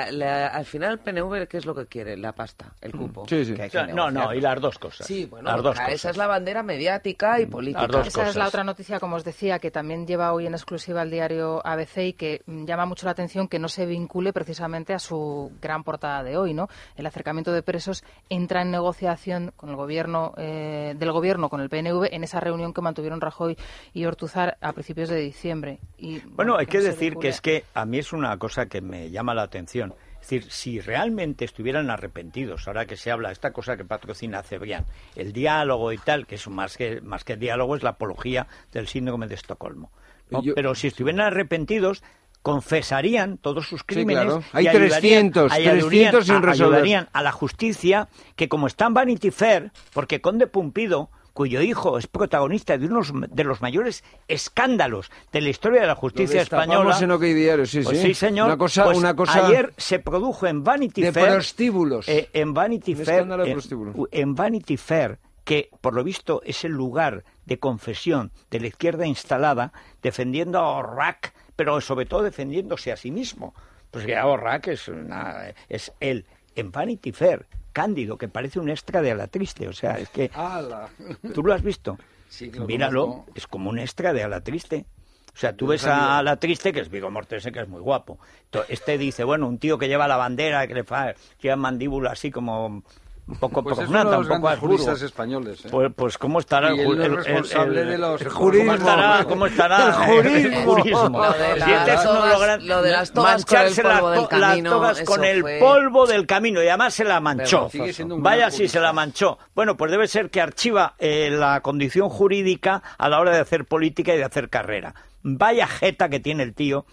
Al final el PNV, ¿qué es lo que quiere? La pasta, el cupo. Sí. No, y las dos cosas. Sí, bueno, esa es la bandera mediática y política. Esa es la otra noticia, como os decía, que también lleva hoy en exclusiva el diario ABC y que llama mucho la atención que no se vincule precisamente a su gran portada de hoy, ¿no? El acercamiento de presos entra en negociación con el gobierno, con el PNV, en esa reunión que mantuvieron Rajoy y Ortuzar a principios de diciembre. Bueno, hay que decir que es que a mí es una cosa que me llama la atención. Es decir, si realmente estuvieran arrepentidos, ahora que se habla, esta cosa que patrocina Cebrián, el diálogo y tal, que es más que diálogo, es la apología del síndrome de Estocolmo, ¿no? Pero si estuvieran arrepentidos, confesarían todos sus crímenes. Sí, claro. Hay 300 sin resolver. Ayudarían a la justicia, que como está en Vanity Fair, porque Conde Pumpido cuyo hijo es protagonista de unos de los mayores escándalos de la historia de la justicia española. En OK Diario, sí, pues sí. Sí, señor. Una cosa... Ayer se produjo en Vanity Fair... De prostíbulos. En Vanity Fair, que por lo visto es el lugar de confesión de la izquierda instalada, defendiendo a Orrac, pero sobre todo defendiéndose a sí mismo. Pues que Orrac es él. En Vanity Fair, Cándido, que parece un extra de A la Triste, o sea, es que... ¿Tú lo has visto? Sí, que lo míralo, conozco. es como un extra de A la Triste. O sea, tú ves a La Triste, que es Viggo Mortensen, que es muy guapo. Este dice, bueno, un tío que lleva la bandera, que lleva mandíbula así como... un poco pues prognata, un poco juristas españoles, ¿eh? Pues cómo estará el responsable de los jurismo, ¿cómo estará el jurismo? Lo de las togas con el polvo del camino, las togas con el polvo del camino, y además se la manchó. Vaya si se la manchó. Bueno, pues debe ser que archiva la condición jurídica a la hora de hacer política y de hacer carrera. Vaya jeta que tiene el tío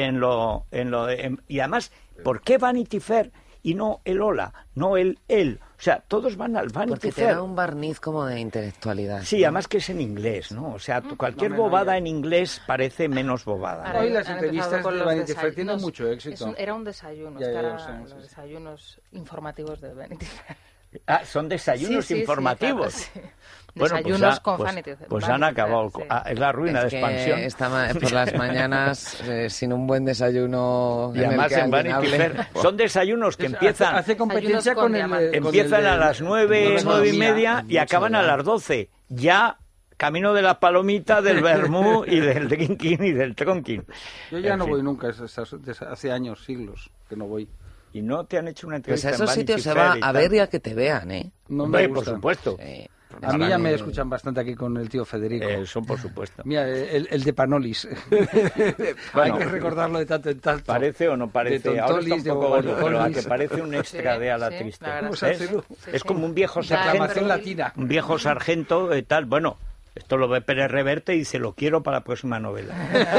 y además, ¿por qué Vanity Fair y no el Hola, no el él? O sea, todos van al Vanity Porque Fair. te da un barniz como de intelectualidad. Sí, además que es en inglés, ¿no? O sea, cualquier bobada en inglés parece menos bobada. Hoy las entrevistas de Vanity Fair tienen mucho éxito. Era un desayuno, los desayunos informativos de Vanity Fair. Ah, son desayunos informativos. Sí, claro, sí. Bueno, desayunos con Vanity Fair. Pues han acabado. Sí. Es la ruina de expansión. Por las mañanas, sin un buen desayuno. Y además en Vanity Fair son desayunos que empiezan. Hace competencia con el. Empiezan a las 9, 9:30 y acaban a las 12. Ya camino de la palomita, del vermú y del drinking y del tronking. Yo ya no voy nunca, hace años, siglos que no voy. ¿Y no te han hecho una entrevista Pues a esos en Vanity sitios Fair se va a ver y a que te vean, ¿eh? No me gusta. Por supuesto. Sí. A mí ya me escuchan bastante aquí con el tío Federico. Eso, por supuesto. Mira, el de Panolis. Hay que recordarlo de tanto en tanto. ¿Parece o no parece? Ahora está un poco gordo, pero a que parece un extra de A la Triste. Es como un viejo sargento. Latina. Un viejo sargento tal. Bueno, esto lo ve Pérez Reverte y dice, lo quiero para la próxima novela.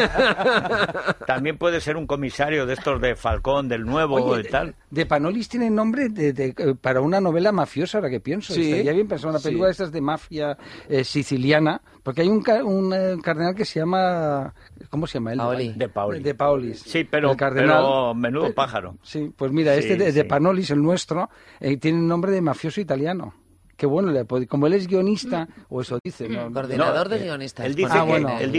También puede ser un comisario de estos de Falcón, del Nuevo y tal. De Panolis tiene nombre para una novela mafiosa, ahora que pienso. Sí. Estaría bien pensar una película de estas de mafia siciliana, porque hay un cardenal que se llama... ¿Cómo se llama él? Paoli. De Paoli. De Paolis. Sí, pero menudo pájaro. Sí, pues mira, de Panolis, el nuestro, tiene un nombre de mafioso italiano. Qué bueno, como él es guionista, o eso dice, ¿no? Coordinador de guionistas. Él dice él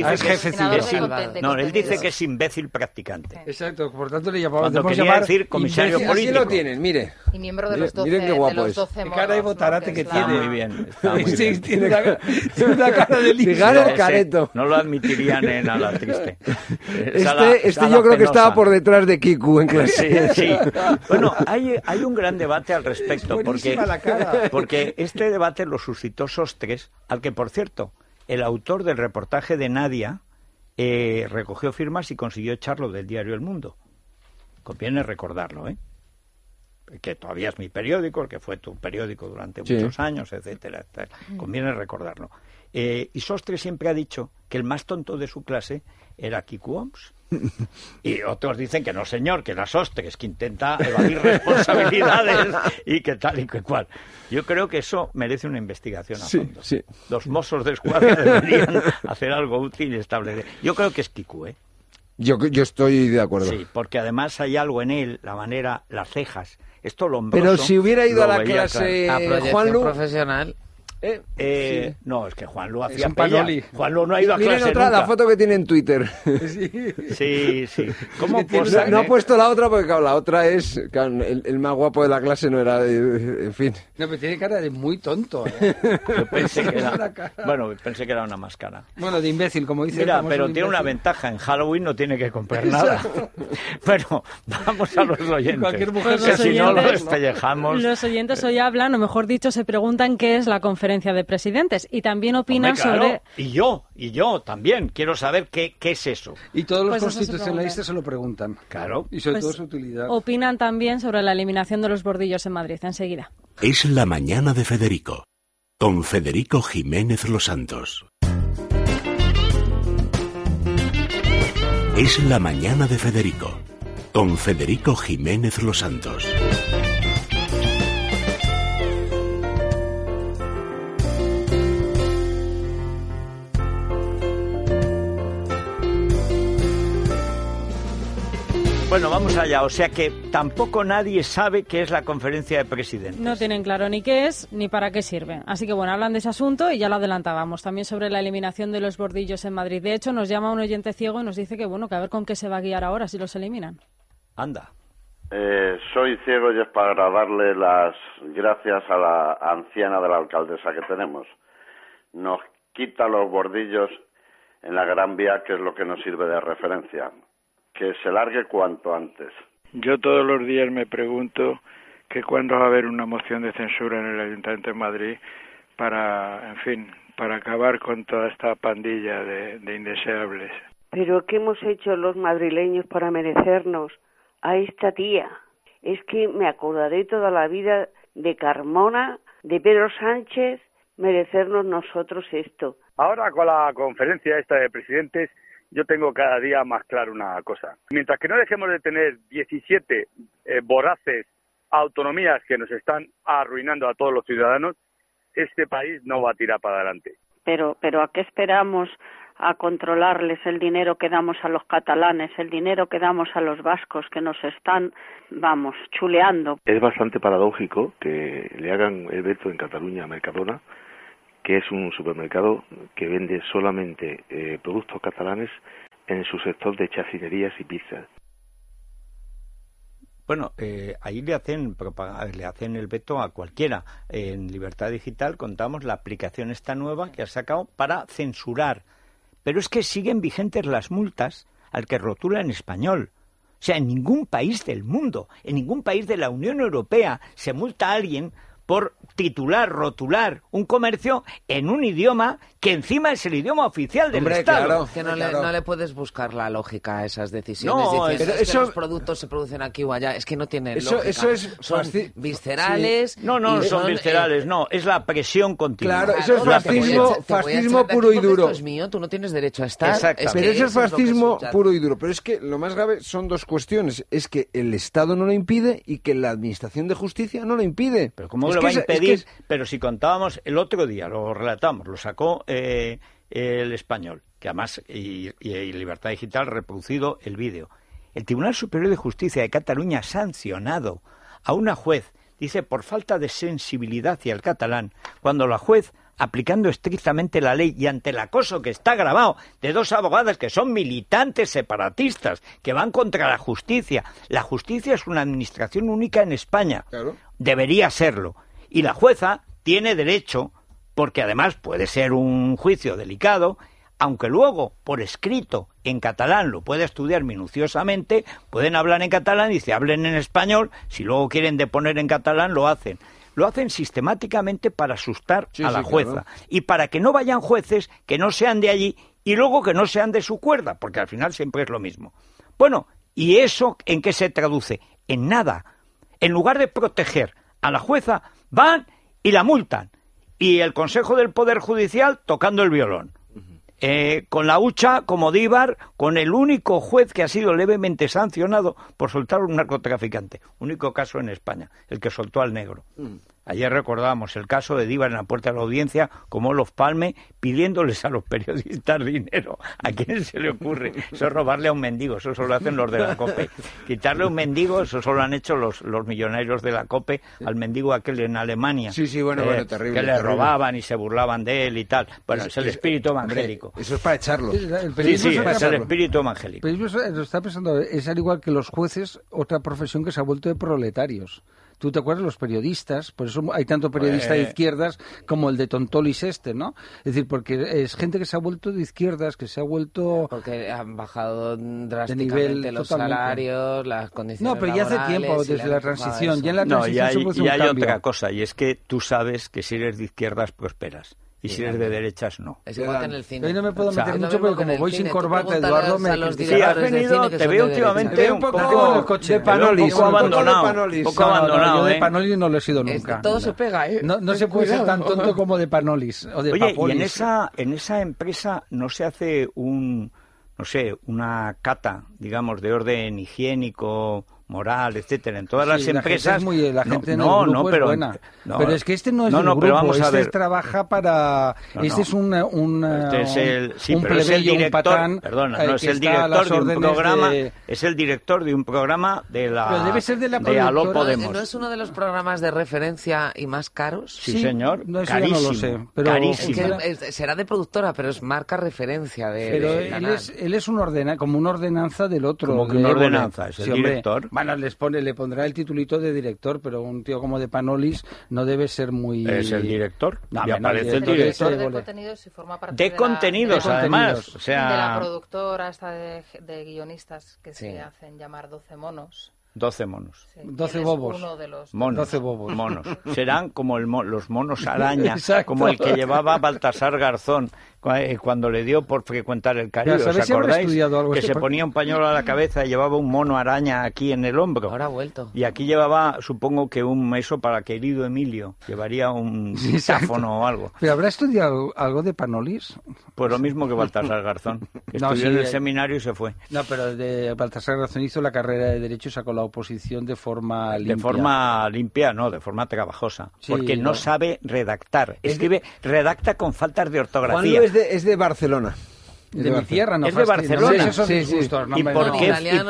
dice que es imbécil practicante. Exacto, por tanto le llamamos. Cuando quería decir comisario político. Así lo tienen, mire. Y miembro de los 12. Miren qué guapo es. Qué cara de botarate que tiene. Muy bien. Está muy bien. Tiene una cara de listo. Fijaros el careto. No lo admitirían en A la Triste. Este yo creo que estaba por detrás de Kiku en clase. Sí. Bueno, hay un gran debate al respecto, porque este debate lo suscitó Sostres, al que, por cierto, el autor del reportaje de Nadia recogió firmas y consiguió echarlo del diario El Mundo. Conviene recordarlo, que todavía es mi periódico, el que fue tu periódico durante muchos años, etcétera, etcétera. Conviene recordarlo. Y Sostres siempre ha dicho que el más tonto de su clase era Kiku Oms. Y otros dicen que no, señor, que era Sostres, que intenta evadir responsabilidades y que tal y que cual. Yo creo que eso merece una investigación a fondo. Sí. Los Mossos de Escuadra deberían hacer algo útil y establecer. Yo creo que es Kiku, Yo estoy de acuerdo. Sí, porque además hay algo en él, la manera, las cejas, esto lombroso. Pero si hubiera ido a la clase Juanlu profesional. No, es que Juanlu hacía pella. Juanlu no ha ido a clase nunca. La foto que tiene en Twitter. Sí. ¿Cómo posa, no ha puesto la otra porque, claro, la otra es... Claro, el más guapo de la clase no era... en fin. No, pero tiene cara de muy tonto. Yo pensé que era una máscara. Bueno, de imbécil, como dice. Mira, pero tiene una ventaja. En Halloween no tiene que comprar nada. Bueno, vamos a los oyentes. Cualquier mujer que si no lo despellejamos. Los oyentes hoy hablan, o mejor dicho, se preguntan qué es la conferencia de presidentes y también opinan sobre... Y yo también quiero saber qué es eso. Y todos los constitucionalistas se lo preguntan. Claro. Y sobre todo su utilidad. Opinan también sobre la eliminación de los bordillos en Madrid. Enseguida. Es la mañana de Federico, con Federico Jiménez Los Santos. Es la mañana de Federico, con Federico Jiménez Los Santos. Bueno, vamos allá. O sea que tampoco nadie sabe qué es la conferencia de presidentes. No tienen claro ni qué es ni para qué sirve. Así que bueno, hablan de ese asunto y ya lo adelantábamos. También sobre la eliminación de los bordillos en Madrid. De hecho, nos llama un oyente ciego y nos dice que bueno, que a ver con qué se va a guiar ahora si los eliminan. Anda. Soy ciego y es para darle las gracias a la anciana de la alcaldesa que tenemos. Nos quita los bordillos en la Gran Vía, que es lo que nos sirve de referencia. Que se largue cuanto antes. Yo todos los días me pregunto que cuándo va a haber una moción de censura en el Ayuntamiento de Madrid para, en fin, para acabar con toda esta pandilla de indeseables. ¿Pero qué hemos hecho los madrileños para merecernos a esta tía? Es que me acordaré toda la vida de Carmona, de Pedro Sánchez, merecernos nosotros esto. Ahora con la conferencia esta de presidentes, yo tengo cada día más claro una cosa. Mientras que no dejemos de tener 17 voraces autonomías que nos están arruinando a todos los ciudadanos, este país no va a tirar para adelante. Pero ¿a qué esperamos a controlarles el dinero que damos a los catalanes, el dinero que damos a los vascos, que nos están, chuleando? Es bastante paradójico que le hagan el veto en Cataluña a Mercadona, que es un supermercado que vende solamente productos catalanes en su sector de chacinerías y pizzas. Bueno, ahí le hacen el veto a cualquiera. En Libertad Digital contamos la aplicación esta nueva que ha sacado para censurar. Pero es que siguen vigentes las multas al que rotula en español. O sea, en ningún país del mundo, en ningún país de la Unión Europea se multa a alguien por rotular un comercio en un idioma que encima es el idioma oficial del Estado. Claro, que no le puedes buscar la lógica a esas decisiones. No, diciendo, que los productos se producen aquí o allá, es que no tienen lógica. Son viscerales. Sí. No son viscerales, no, es la presión continua. Claro, eso es fascismo puro y duro. Esto es mío, tú no tienes derecho a estar. Pero eso es fascismo puro y duro. Pero es que lo más grave son dos cuestiones. Es que el Estado no lo impide y que la Administración de Justicia no lo impide. Pero ¿cómo lo va a impedir? Pero si contábamos el otro día, lo relatamos, lo sacó el Español, que además, y Libertad Digital, reproducido el vídeo. El Tribunal Superior de Justicia de Cataluña ha sancionado a una juez, dice, por falta de sensibilidad hacia el catalán, cuando la juez, aplicando estrictamente la ley y ante el acoso que está grabado de dos abogadas que son militantes separatistas, que van contra la justicia. La justicia es una administración única en España. Claro. Debería serlo. Y la jueza tiene derecho, porque además puede ser un juicio delicado, aunque luego, por escrito, en catalán lo puede estudiar minuciosamente, pueden hablar en catalán y si hablen en español, si luego quieren deponer en catalán, lo hacen. Lo hacen sistemáticamente para asustar a la jueza. Claro. Y para que no vayan jueces que no sean de allí y luego que no sean de su cuerda, porque al final siempre es lo mismo. Bueno, ¿y eso en qué se traduce? En nada. En lugar de proteger a la jueza, van y la multan. Y el Consejo del Poder Judicial tocando el violón. Con la hucha, como Díbar, con el único juez que ha sido levemente sancionado por soltar a un narcotraficante. Único caso en España, el que soltó al negro. Ayer recordábamos el caso de Díbar en la puerta de la audiencia, como Olof Palme, pidiéndoles a los periodistas dinero. ¿A quién se le ocurre? Eso es robarle a un mendigo, eso solo hacen los de la COPE. Quitarle a un mendigo, eso solo han hecho los millonarios de la COPE, al mendigo aquel en Alemania. Sí, bueno, terrible. Que le robaban y se burlaban de él y tal. Bueno, es el espíritu evangélico. Hombre, eso es para echarlo. Sí, es el espíritu evangélico. Pero yo está pensando, es al igual que los jueces, otra profesión que se ha vuelto de proletarios. ¿Tú te acuerdas? Los periodistas, por eso hay tanto periodista de izquierdas como el de Tontolis ¿no? Es decir, porque es gente que se ha vuelto de izquierdas, que se ha vuelto... Porque han bajado drásticamente los salarios, las condiciones laborales... No, pero ya hace tiempo, desde la transición. Ya en la transición se puso un hay cambio. Otra cosa, y es que tú sabes que si eres de izquierdas prosperas. Y si eres de derechas, no. Es igual que en el cine. Hoy no me puedo meter mucho, pero como voy sin corbata, Eduardo me... Sí, has venido, te veo últimamente un poco de Panolis. Un poco abandonado. Yo de Panolis no lo he sido nunca. Todo se pega, ¿eh? No se puede ser tan tonto como de Panolis o de Papolis. Oye, y en esa empresa no se hace una cata, digamos, de orden higiénico, moral, etcétera, en todas las empresas. La gente es buena. Pero es que este no es el grupo, pero vamos a ver. Trabaja para... Este es un plebeyo, un patán. Perdona, no es el director de un programa, es el director de un programa de la... Pero debe ser de la Aló Podemos. ¿No es uno de los programas de referencia y más caros? Sí, señor. No, carísimo. No lo sé, pero carísimo. Es que será de productora, pero es marca referencia de... Pero él es como una ordenanza del otro. Como que una ordenanza, es el director. Bueno, le pondrá el titulito de director, pero un tío como de Panolis no debe ser muy... ¿Es el director? No, y aparece el director. De contenidos y forma parte de contenidos, además. O sea... De la productora esta de guionistas que se hacen llamar 12 monos. 12 monos. Sí, 12 bobos. Uno de los monos. 12 bobos. Monos. Serán como los monos araña, Exacto. como el que llevaba Baltasar Garzón cuando le dio por frecuentar el Caribe. ¿Os acordáis? Que se ponía un pañuelo a la cabeza y llevaba un mono araña aquí en el hombro. Ahora ha vuelto. Y aquí llevaba, supongo que eso para querido Emilio. Llevaría un dictáfono o algo. ¿Pero habrá estudiado algo de Panolis? Pues lo mismo que Baltasar Garzón. Que estudió en el seminario y se fue. No, pero Baltasar Garzón hizo la carrera de Derecho y sacó la oposición de forma limpia. De forma limpia, no, de forma trabajosa. Sí, porque no sabe redactar. Redacta con faltas de ortografía. Es de Barcelona. De mi tierra, no. Es de Barcelona. Sí. ¿Y por qué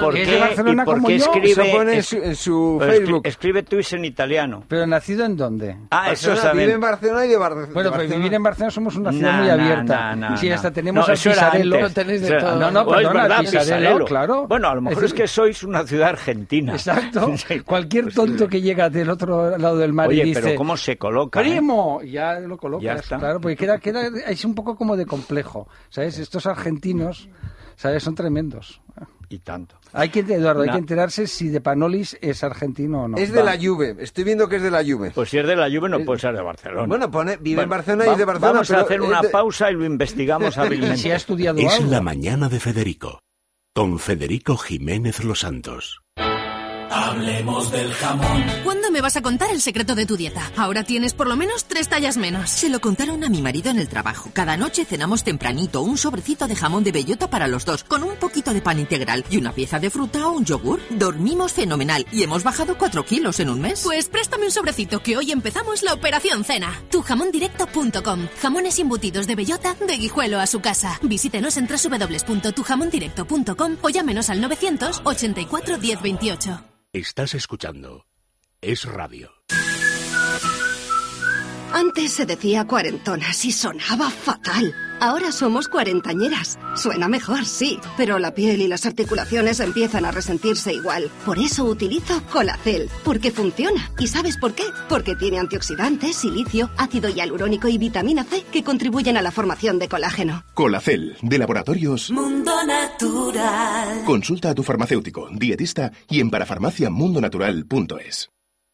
escribe en su Facebook? Escribe tweets en italiano. ¿Pero nacido en dónde? Eso saben. Vive en Barcelona y de Barcelona. Bueno, pero vivir en Barcelona somos una ciudad muy abierta. Sí, hasta tenemos a Pisarello. Perdona, Pisarello, claro. Bueno, a lo mejor es que sois una ciudad argentina. Exacto. Cualquier tonto que llega del otro lado del mar y dice... Oye, pero ¿cómo se coloca? ¡Primo! Ya lo colocas. Ya está. Claro, porque es un poco como de complejo. ¿Sabes? Estos argentinos, ¿sabes? Son tremendos. Y tanto. Eduardo, hay que enterarse si de Panolis es argentino o no. Es de la Juve. Estoy viendo que es de la Juve. Pues si es de la Juve no puede ser de Barcelona. Bueno, vive en Barcelona y es de Barcelona. Vamos a hacer una pausa y lo investigamos hábilmente. Si ha estudiado es algo. La mañana de Federico, con Federico Jiménez Los Santos. Hablemos del jamón. ¿Cuándo me vas a contar el secreto de tu dieta? Ahora tienes por lo menos 3 tallas menos. Se lo contaron a mi marido en el trabajo. Cada noche cenamos tempranito un sobrecito de jamón de bellota para los dos, con un poquito de pan integral y una pieza de fruta o un yogur. Dormimos fenomenal y hemos bajado 4 kilos en un mes. Pues préstame un sobrecito, que hoy empezamos la operación cena. Tujamondirecto.com. Jamones embutidos de bellota de Guijuelo a su casa. Visítenos en www.tujamondirecto.com o llámenos al 984 1028. Estás escuchando Es Radio. Antes se decía cuarentonas y sonaba fatal. Ahora somos cuarentañeras. Suena mejor, sí, pero la piel y las articulaciones empiezan a resentirse igual. Por eso utilizo Colacel, porque funciona. ¿Y sabes por qué? Porque tiene antioxidantes, silicio, ácido hialurónico y vitamina C que contribuyen a la formación de colágeno. Colacel, de Laboratorios Mundo Natural. Consulta a tu farmacéutico, dietista y en parafarmaciamundonatural.es.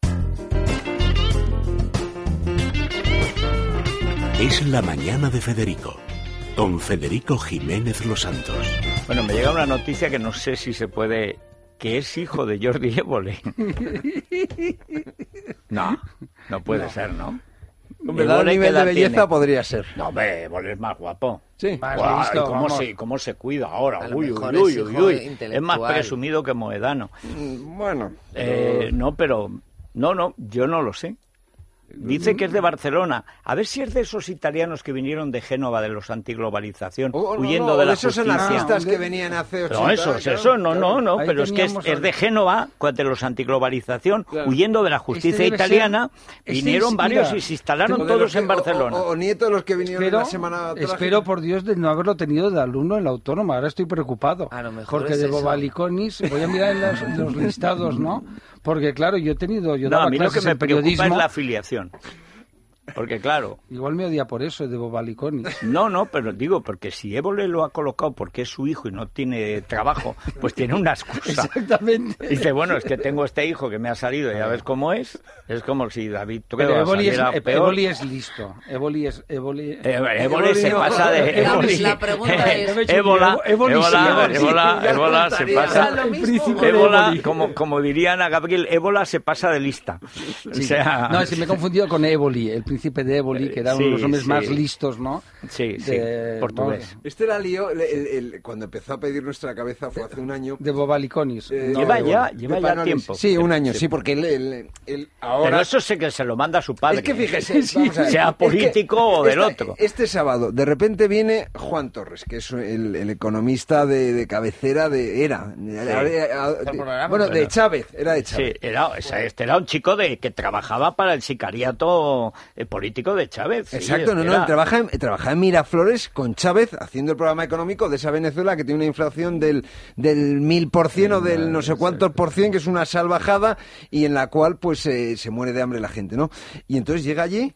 Es la mañana de Federico, con Federico Jiménez Los Santos. Bueno, me llega una noticia que no sé si se puede... que es hijo de Jordi Évole. No puede ser, ¿no? Hombre, a nivel de belleza podría ser. No, hombre, Évole es más guapo. Sí, más listo, ¿cómo se cuida ahora? Uy. Es más presumido que Moedano. Bueno. No, yo no lo sé. Dice que es de Barcelona. A ver si es de esos italianos que vinieron de Génova de los antiglobalización, huyendo de la justicia. Esos anarquistas que venían hace 80 No, pero es que es de Génova, de los antiglobalización, huyendo de la justicia italiana, vinieron varios y se instalaron todos en Barcelona. O nietos de los que vinieron la semana atrás. Espero, por Dios, de no haberlo tenido de alumno en la Autónoma. Ahora estoy preocupado. A lo mejor porque es de eso. Bobaliconis, voy a mirar en los listados, ¿no? Porque, claro, yo daba a mí lo que me preocupa es la afiliación. Porque, claro... Igual me odia por eso, de Bobaliconis. No, pero digo, porque si Évole lo ha colocado porque es su hijo y no tiene trabajo, pues tiene una excusa. Exactamente. Dice, bueno, es que tengo este hijo que me ha salido, ya ves cómo es. Es como si David Trueba saliera peor. Évole es listo. Évole se pasa de... La pregunta es... Ébola se pasa... Ébola, como dirían a Gabriel, Ébola se pasa de lista. Sí. O sea... No, si me he confundido con Éboli, el príncipe príncipe de Éboli, que era uno de los hombres más listos, ¿no? Sí, portugués. Este era lío, cuando empezó a pedir nuestra cabeza fue hace un año. De Bobaliconis. Lleva ya tiempo. Sí, un año, sí, porque él ahora... Pero eso sé que se lo manda a su padre. Es que fíjese, vamos a ver, sea político o del otro. Este sábado, de repente viene Juan Torres, que es el economista de cabecera de Chávez, era de Chávez. Sí, era un chico que trabajaba para el sicariato político de Chávez. Exacto, él trabajaba en Miraflores con Chávez haciendo el programa económico de esa Venezuela que tiene una inflación del 1000% o del no sé cuántos por cien, que es una salvajada, y en la cual pues se muere de hambre la gente, ¿no? Y entonces llega allí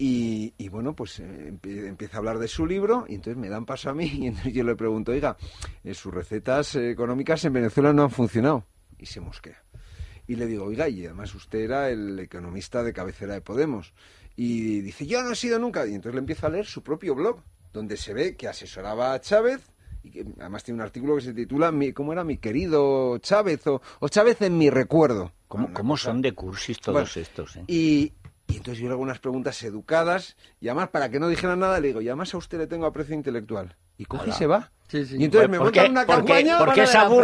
y bueno, pues empieza a hablar de su libro, y entonces me dan paso a mí, y entonces yo le pregunto, oiga, sus recetas económicas en Venezuela no han funcionado, y se mosquea. Y le digo, oiga, y además usted era el economista de cabecera de Podemos. Y dice, yo no he sido nunca. Y entonces le empiezo a leer su propio blog, donde se ve que asesoraba a Chávez, y que además tiene un artículo que se titula ¿cómo era? Mi querido Chávez, o Chávez en mi recuerdo. ¿Cómo son de cursis todos estos? Y entonces yo le hago unas preguntas educadas, y además, para que no dijera nada, le digo, y además a usted le tengo aprecio intelectual. Y coge y se va. Sí, sí. Y entonces me montan una campaña... Porque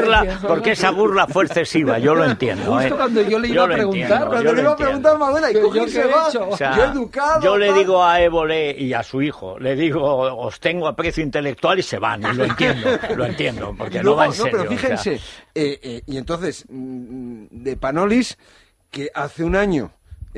esa burla fue excesiva, yo lo entiendo. Justo cuando yo le iba a preguntar, Manuela, y coge y se va. O sea, yo educado... Yo le digo a Évole y a su hijo, le digo, os tengo aprecio intelectual, y se van, y lo entiendo, porque no va en serio. No, pero fíjense, y entonces, de Panolis, que hace un año...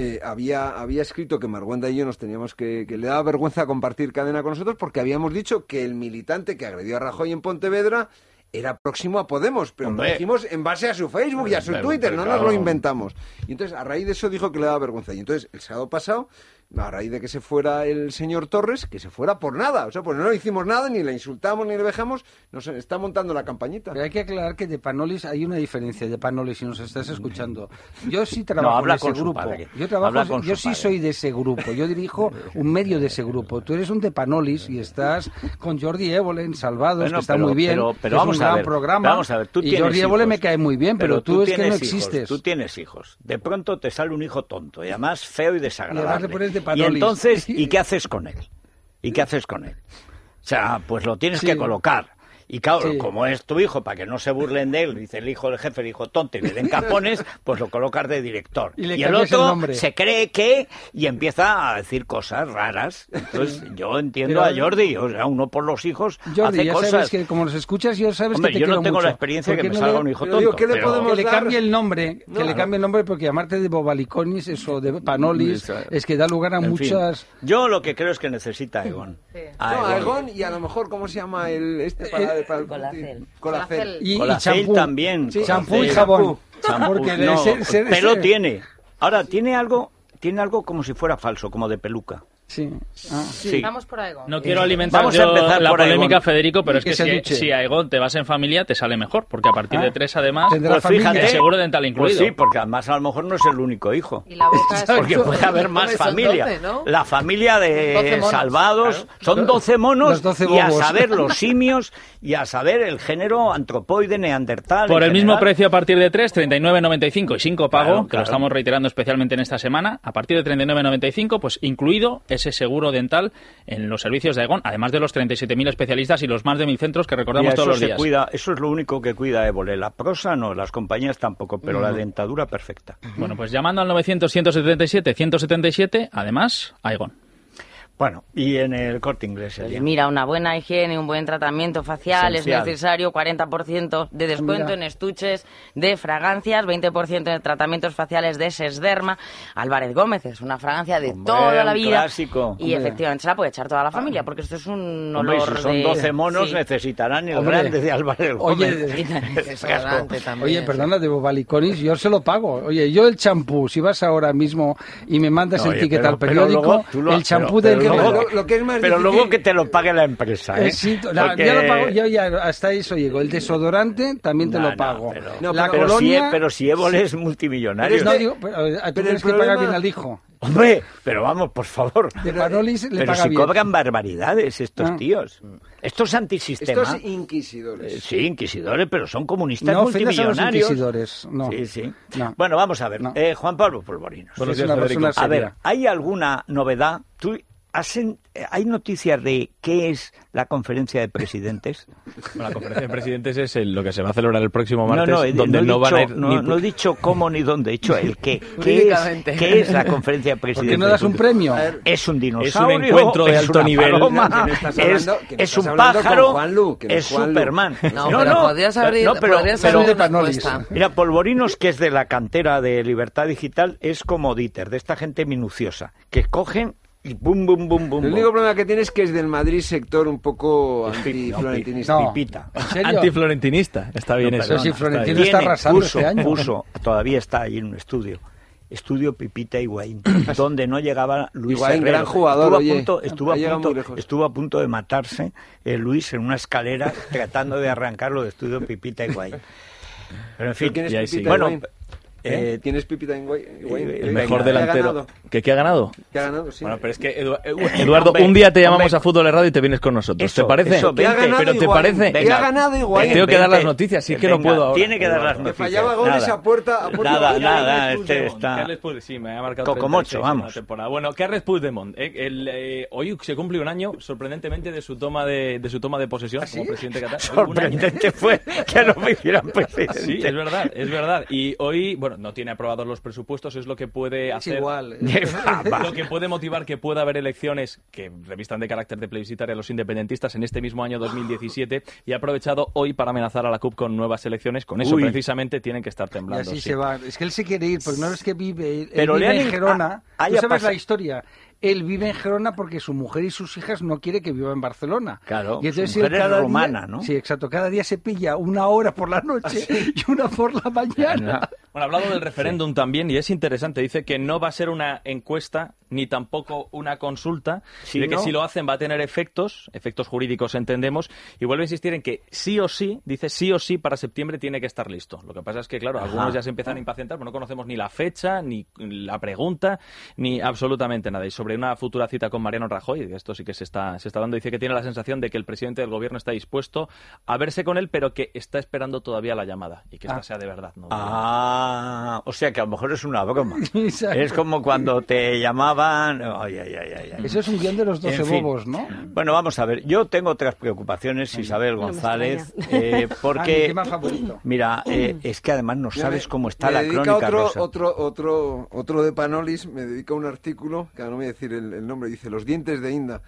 había escrito que Marguenda y yo nos teníamos que le daba vergüenza compartir cadena con nosotros, porque habíamos dicho que el militante que agredió a Rajoy en Pontevedra era próximo a Podemos, pero lo dijimos en base a su Facebook y a su Twitter, no nos lo inventamos. Y entonces, a raíz de eso dijo que le daba vergüenza. Y entonces, el sábado pasado, a raíz de que se fuera el señor Torres, que se fuera por nada. O sea, pues no le hicimos nada, ni le insultamos, ni le dejamos. Nos está montando la campañita. Pero hay que aclarar que de Panolis hay una diferencia. De Panolis, si nos estás escuchando. Yo sí trabajo en ese grupo. Yo sí soy de ese grupo. Yo dirijo un medio de ese grupo. Tú eres un de Panolis y estás con Jordi Évole en Salvados, que está muy bien. Pero vamos a ver, programa. Vamos a ver, tú y Jordi Évole me cae muy bien, pero tú es que no existes. Tú tienes hijos. De pronto te sale un hijo tonto, y además feo y desagradable. Y entonces, ¿y qué haces con él? O sea, pues lo tienes que colocar. Y claro, como es tu hijo, para que no se burlen de él, dice el hijo del jefe, el hijo tonto, y le den capones, pues lo colocas de director. Y el otro se cree que, y empieza a decir cosas raras. Entonces, yo entiendo a Jordi, o sea, uno por los hijos Jordi, hace ya cosas. Sabes que como los escuchas, yo sabes que te quiero mucho. Yo no tengo la experiencia de que me salga un hijo tonto. Que le cambie el nombre, le cambie el nombre, porque llamarte de Bobaliconis, eso de Panolis, es que da lugar a muchas... Fin. Yo lo que creo es que necesita a Egon. A Egon, y a lo mejor, ¿cómo se llama para el Colacel. Y champú también. Champú y jabón. Porque pelo tiene. Ahora, tiene algo como si fuera falso, como de peluca. Sí. Sí. Vamos por Aegon. No quiero alimentar la polémica, Federico, pero es que si a Aegon te vas en familia te sale mejor, porque a partir de 3 además pues fíjate, el seguro dental incluido. Pues sí, porque además a lo mejor no es el único hijo. Y la boca es porque puede haber más familia. 12, ¿no? La familia de Salvados son 12 monos, 12 y a saber los simios y a saber el género antropoide, neandertal. Por el mismo precio a partir de 3, 39,95 y sin copago, que lo estamos reiterando especialmente en esta semana, a partir de 39,95, pues incluido ese seguro dental en los servicios de Aegon, además de los 37.000 especialistas y los más de 1.000 centros que recordamos todos los días. Eso es lo único que cuida Évole. La prosa no, las compañías tampoco, pero la dentadura perfecta. Bueno, pues llamando al 900-177-177, además, Aegon. Bueno, y en el Corte Inglés. Mira, una buena higiene, un buen tratamiento facial es necesario, 40% de descuento en estuches de fragancias, 20% en tratamientos faciales de Sesderma. Álvarez Gómez es una fragancia de toda la vida. Clásico. Y efectivamente se la puede echar toda la familia, porque esto es un olor si son 12 monos, necesitarán el grande de Álvarez Gómez. Oye, perdona, de Bobaliconis, yo se lo pago. Oye, yo el champú, si vas ahora mismo y me mandas el ticket al periódico, el champú del pero luego que te lo pague la empresa, ¿eh? Sí, yo lo pago, yo ya hasta eso llego. El desodorante también te lo pago. Pero si Évole es multimillonario. Tú tienes que pagar bien al hijo. Hombre, pero vamos, por favor. De Panolis le pero paga si bien. cobran barbaridades estos tíos. Estos antisistema. Estos inquisidores. Sí, inquisidores, pero son comunistas no multimillonarios. A los inquisidores, no. Sí. No. Bueno, vamos a ver. No. Juan Pablo Polvorinos. Buenos días, Federico. A ver, ¿hay alguna novedad? ¿Hay noticias de qué es la conferencia de presidentes? Bueno, la conferencia de presidentes es lo que se va a celebrar el próximo martes, donde no van a ir no he dicho cómo ni dónde, he dicho el qué. ¿Qué es la conferencia de presidentes? ¿Por qué no das un premio? Es un dinosaurio, es un encuentro de alto nivel. Paloma, es un pájaro, es Superman. Podrías abrir de Panolis. Mira, Polvorinos, que es de la cantera de Libertad Digital, es como Dieter, de esta gente minuciosa, que cogen y bum, bum, bum, bum. El único problema que tiene es que es del Madrid sector un poco antiflorentinista. Pipita. Antiflorentinista. Está bien eso. Pero si Florentino está arrasando este año. Todavía está ahí en un estudio Pipita Higuaín, donde no llegaba Luis Higuaín, Herrero. Gran jugador, Estuvo a punto de matarse Luis en una escalera tratando de arrancarlo de estudio Pipita Higuaín. Pero en fin, ¿quién es Pipita Higuaín? ¿Quién es Pipita Higuaín? El mejor delantero. ¿Qué ha ganado? ¿Qué ha ganado? Sí. Bueno, pero es que, Eduardo, un día te llamamos a Fútbol de Radio y te vienes con nosotros. ¿Te parece? Pero ¿te parece? ¿Qué ha ganado Higuaín? Tengo que dar las noticias, sí que no puedo ahora. Tiene que dar las noticias. Fallaba goles a puerta. Nada, está... Sí, me ha marcado Cocomocho, vamos. Bueno, Carles Puigdemont. Hoy se cumple un año, sorprendentemente, de su toma de posesión como presidente catalán. Sorprendente fue que lo hicieran presidente. Sí, es verdad. Y hoy, bueno, no tiene aprobados los presupuestos, es lo que puede hacer. Es igual. Lo que puede motivar que pueda haber elecciones que revistan de carácter de plebiscitaria a los independentistas en este mismo año 2017 y ha aprovechado hoy para amenazar a la CUP con nuevas elecciones. Con eso precisamente tienen que estar temblando. Y así se va. Es que él se quiere ir, porque no es que vive en Gerona. Tú sabes la historia. Él vive en Gerona porque su mujer y sus hijas no quiere que viva en Barcelona. Claro, y entonces su mujer es romana, ¿no? Sí, exacto. Cada día se pilla una hora por la noche y una por la mañana. Bueno, ha hablado del referéndum también y es interesante. Dice que no va a ser una encuesta ni tampoco una consulta. Dice que si lo hacen va a tener efectos jurídicos, entendemos. Y vuelve a insistir en que sí o sí para septiembre tiene que estar listo. Lo que pasa es que, claro, algunos ya se empiezan a impacientar, pero no conocemos ni la fecha, ni la pregunta, ni absolutamente nada. Y sobre una futura cita con Mariano Rajoy, esto sí que se está dando, dice que tiene la sensación de que el presidente del gobierno está dispuesto a verse con él, pero que está esperando todavía la llamada y que esta sea de verdad. ¿No? O sea que a lo mejor es una broma. Es como cuando te llamaban... Ay. Eso es un guión de los 12 bobos, ¿no? Bueno, vamos a ver. Yo tengo otras preocupaciones, Isabel González, porque... ¿Qué más favorito? Mira, es que además no sabes cómo está la crónica rosa. Otro de Panolis me dedica un artículo, que no me voy a decir el nombre, dice Los dientes de Inda.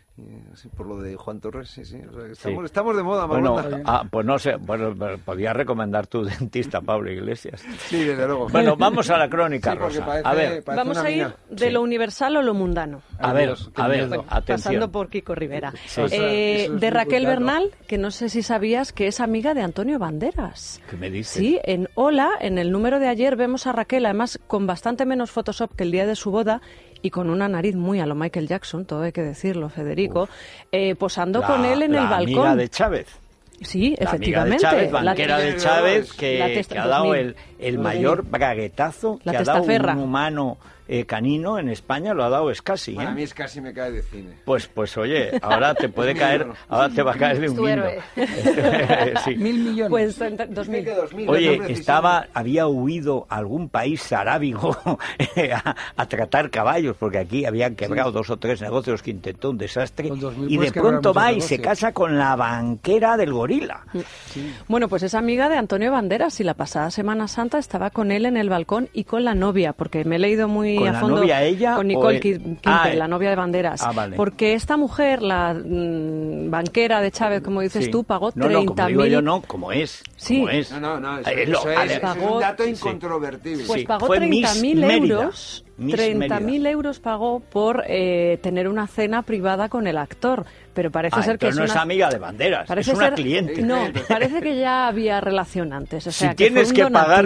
Por lo de Juan Torres, sí. O sea, estamos de moda, Bueno, pues no sé, podría recomendar tu dentista, Pablo Iglesias. Sí, desde luego. Bueno, vamos a la crónica rosa. Parece vamos a ir de lo universal a lo mundano. A ver, atención. Pasando por Kiko Rivera. De Raquel Bernal, que no sé si sabías que es amiga de Antonio Banderas. ¿Qué me dices? Sí, en Hola, en el número de ayer, vemos a Raquel, además con bastante menos Photoshop que el día de su boda, y con una nariz muy a lo Michael Jackson, todo hay que decirlo, Federico, posando con él en el balcón. La amiga de Chávez. Sí, efectivamente. La amiga de Chávez, banquera de Chávez, que ha dado el mayor braguetazo que ha dado un humano canino en España, lo ha dado Scassi. Bueno, a mí Scassi me cae de cine. Pues oye, ahora te puede caer, ahora te va a caer de un guindo. Sí. 1.000 millones. Pues 2.000. Oye, había huido a algún país arábigo a tratar caballos, porque aquí habían quebrado 2 o 3 negocios que intentó un desastre, y de pronto va y se casa con la banquera del gorila. Sí. Bueno, pues es amiga de Antonio Banderas, y la pasada Semana Santa estaba con él en el balcón y con la novia, porque me he leído muy ¿Con a fondo, la novia ella? Con Nicole Quintel, la novia de Banderas. Vale. Porque esta mujer, la banquera de Chávez, como dices tú, pagó 30.000... como digo yo, no, como es. Sí. Como es. Eso es un dato incontrovertible. Pues pagó 30.000 euros 30.000 euros pagó por tener una cena privada con el actor. Pero parece ser que no es amiga de Banderas, es una cliente. No, parece que ya había relación antes. O sea, si tienes que pagar,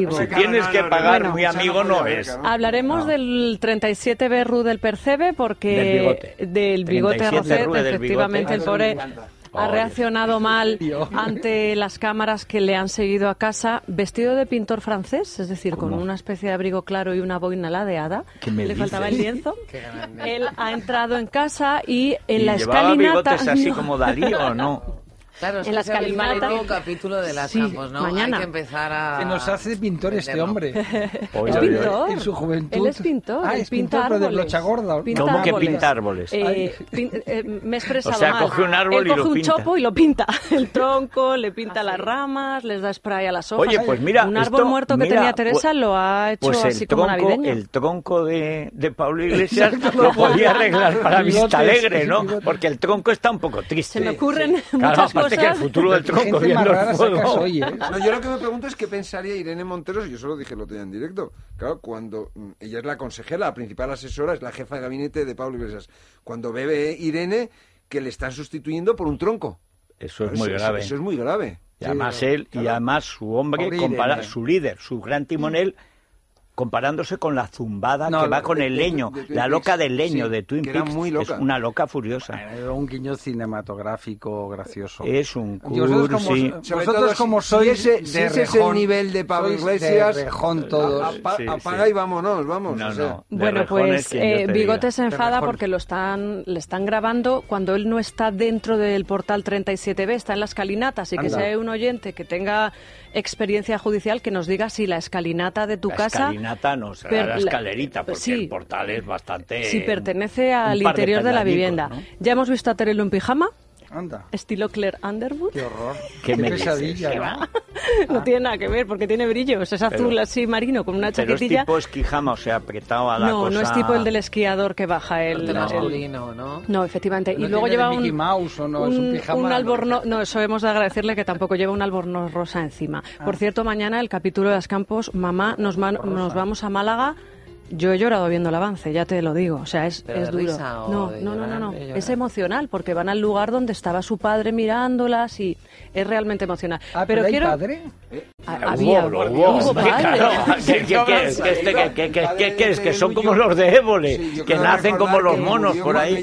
muy amigo no es. Hablaremos del 37B Rue del Percebe, porque del bigote Roset, efectivamente, el pobre ha reaccionado mal ante las cámaras que le han seguido a casa, vestido de pintor francés, es decir, con una especie de abrigo claro y una boina ladeada. Le faltaba el lienzo. Él ha entrado en casa y en la escalinata... ¿Es así como Dalí o no? Claro, es en la escalinata. Un capítulo de las Campos, ¿no? Mañana. Hay que empezar a... Se nos hace pintor este hombre. Es pintor. En su juventud. Él es pintor. Es pintor de brocha gorda. ¿Cómo que pinta árboles? Me he expresado mal. O sea, mal. coge un árbol Él y lo coge pinta. un chopo y lo pinta. El tronco, le pinta las ramas, les da spray a las hojas. Oye, pues mira, un árbol muerto que tenía Teresa lo ha hecho así como navideño. El tronco de Pablo Iglesias lo podía arreglar para Vista Alegre, ¿no? Porque el tronco está un poco triste. Se me ocurren muchas cosas. Que el futuro del tronco viendo el fuego. Hoy, No, yo lo que me pregunto es qué pensaría Irene Montero, si yo solo dije el otro día en directo. Claro, cuando ella es la consejera, la principal asesora, es la jefa de gabinete de Pablo Iglesias. Cuando ve Irene que le están sustituyendo por un tronco. Eso es muy grave. Eso es muy grave. Y además él, y además su hombre, su líder, su gran timonel, comparándose con la zumbada que va con el leño, la loca del leño de Twin Peaks, muy loca. Es una loca furiosa. Un guiño cinematográfico gracioso. Es un cursi. Vosotros como sois si ese es el nivel de Pablo Iglesias, de rejón todos. Apaga y vámonos, vamos. No. Bueno, pues Bigote se enfada porque le están grabando cuando él no está dentro del portal 37B, está en la escalinata, así que si hay un oyente que tenga experiencia judicial, que nos diga si la escalinata de tu casa... No será la escalerita, porque el portal es bastante... Si pertenece al interior de la vivienda. ¿No? Ya hemos visto a Terelu en pijama. Anda. Estilo Claire Underwood. Qué horror. Qué pesadilla. No tiene nada que ver, porque tiene brillos. Es azul así marino, con una chaquetilla. Pero es tipo esquijama, o sea, apretado a la cosa... No es tipo el del esquiador que baja el... ¿no? No, efectivamente. ¿No y luego lleva Mickey Mouse, o no? Es un pijama. Un albornoz... No, eso hemos de agradecerle que tampoco lleva un albornoz rosa encima. Por cierto, mañana el capítulo de Las Campos, mamá, nos vamos a Málaga. Yo he llorado viendo el avance, ya te lo digo. O sea, es duro. No. Es emocional, porque van al lugar donde estaba su padre mirándolas y es realmente emocional. Pero ¿hay padre? Hubo padre. ¿Qué es? Que son como los de Évole, que nacen como los monos por ahí.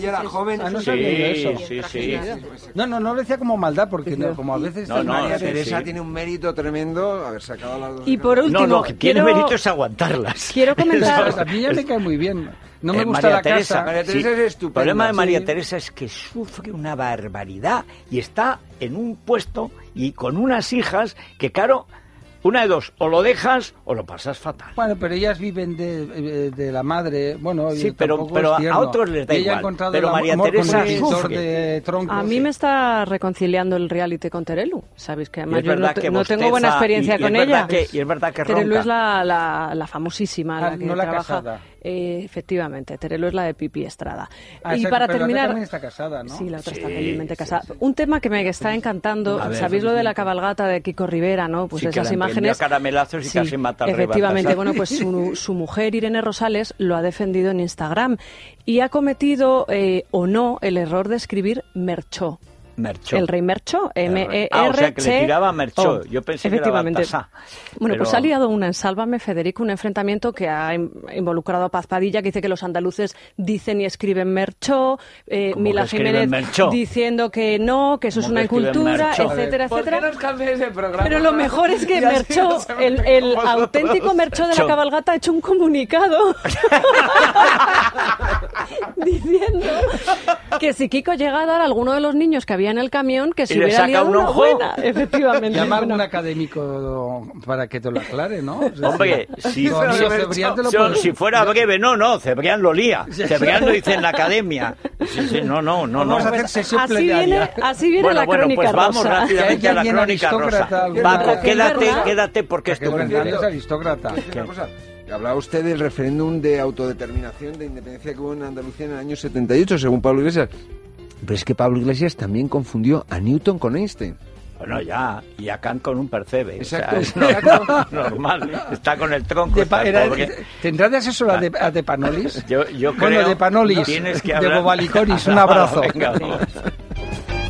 Sí. No lo decía como maldad, porque como a veces... María Teresa tiene un mérito tremendo haber sacado las dos. Y por último... No, que tiene mérito es aguantarlas. Quiero comentar... A mí ya me cae muy bien. No me gusta María la Teresa, casa. María Teresa es estupenda. El problema de María Teresa es que sufre una barbaridad y está en un puesto y con unas hijas que, claro, una de dos, o lo dejas o lo pasas fatal. Bueno, pero ellas viven de la madre, bueno... Sí, pero a otros les da igual. Pero María Teresa sufre. A mí me está reconciliando el reality con Terelu. Sabéis que además yo no tengo buena experiencia con ella. Y es verdad que Terelu es la famosísima, la que trabaja... Casada. Efectivamente, Terelu es la de Pipi Estrada. Y para pero terminar... La otra también está casada, ¿no? Sí, la otra está felizmente casada. Un tema que me está encantando, ¿sabéis lo de la cabalgata de Kiko Rivera, no? Pues esas imágenes... caramelazos y casi mata al efectivamente, bueno, pues su mujer Irene Rosales lo ha defendido en Instagram y ha cometido o no el error de escribir Merchó. El rey Merchó, M-E-R-C-O. O sea, que le tiraba a Merchó. Yo pensé que era Baltasar. Bueno, pues ha liado una en Sálvame, Federico, un enfrentamiento que ha involucrado a Paz Padilla, que dice que los andaluces dicen y escriben Merchó, Mila Jiménez diciendo que no, que eso es una incultura, etcétera, etcétera. ¿Por qué nos cambiáis el programa? Pero lo mejor es que Merchó, el auténtico Merchó de la cabalgata, ha hecho un comunicado diciendo que si Kiko llega a dar a alguno de los niños que había en el camión, que se hubiera liado una buena. Efectivamente. Llama a algún académico para que te lo aclare, ¿no? Hombre, si fuera breve, no, Cebrián lo lía. Cebrián lo dice en la academia. No. Vamos a hacer sesión plenaria. Así viene la crónica pues vamos rosa. rápidamente a la crónica rosa. Paco, quédate porque es tu es aristócrata. Hablaba usted del referéndum de autodeterminación de independencia que hubo en Andalucía en el año 78, según Pablo Iglesias. Pero es que Pablo Iglesias también confundió a Newton con Einstein. Bueno, ya, y a Kant con un percebe. Exacto, o sea, es normal. Está con el tronco. ¿Tendrá de asesor a De Panolis? Yo bueno, creo De Panolis, de Bobalicoris, un abrazo. Venga,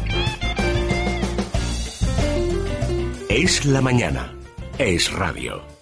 Es la mañana. Es radio.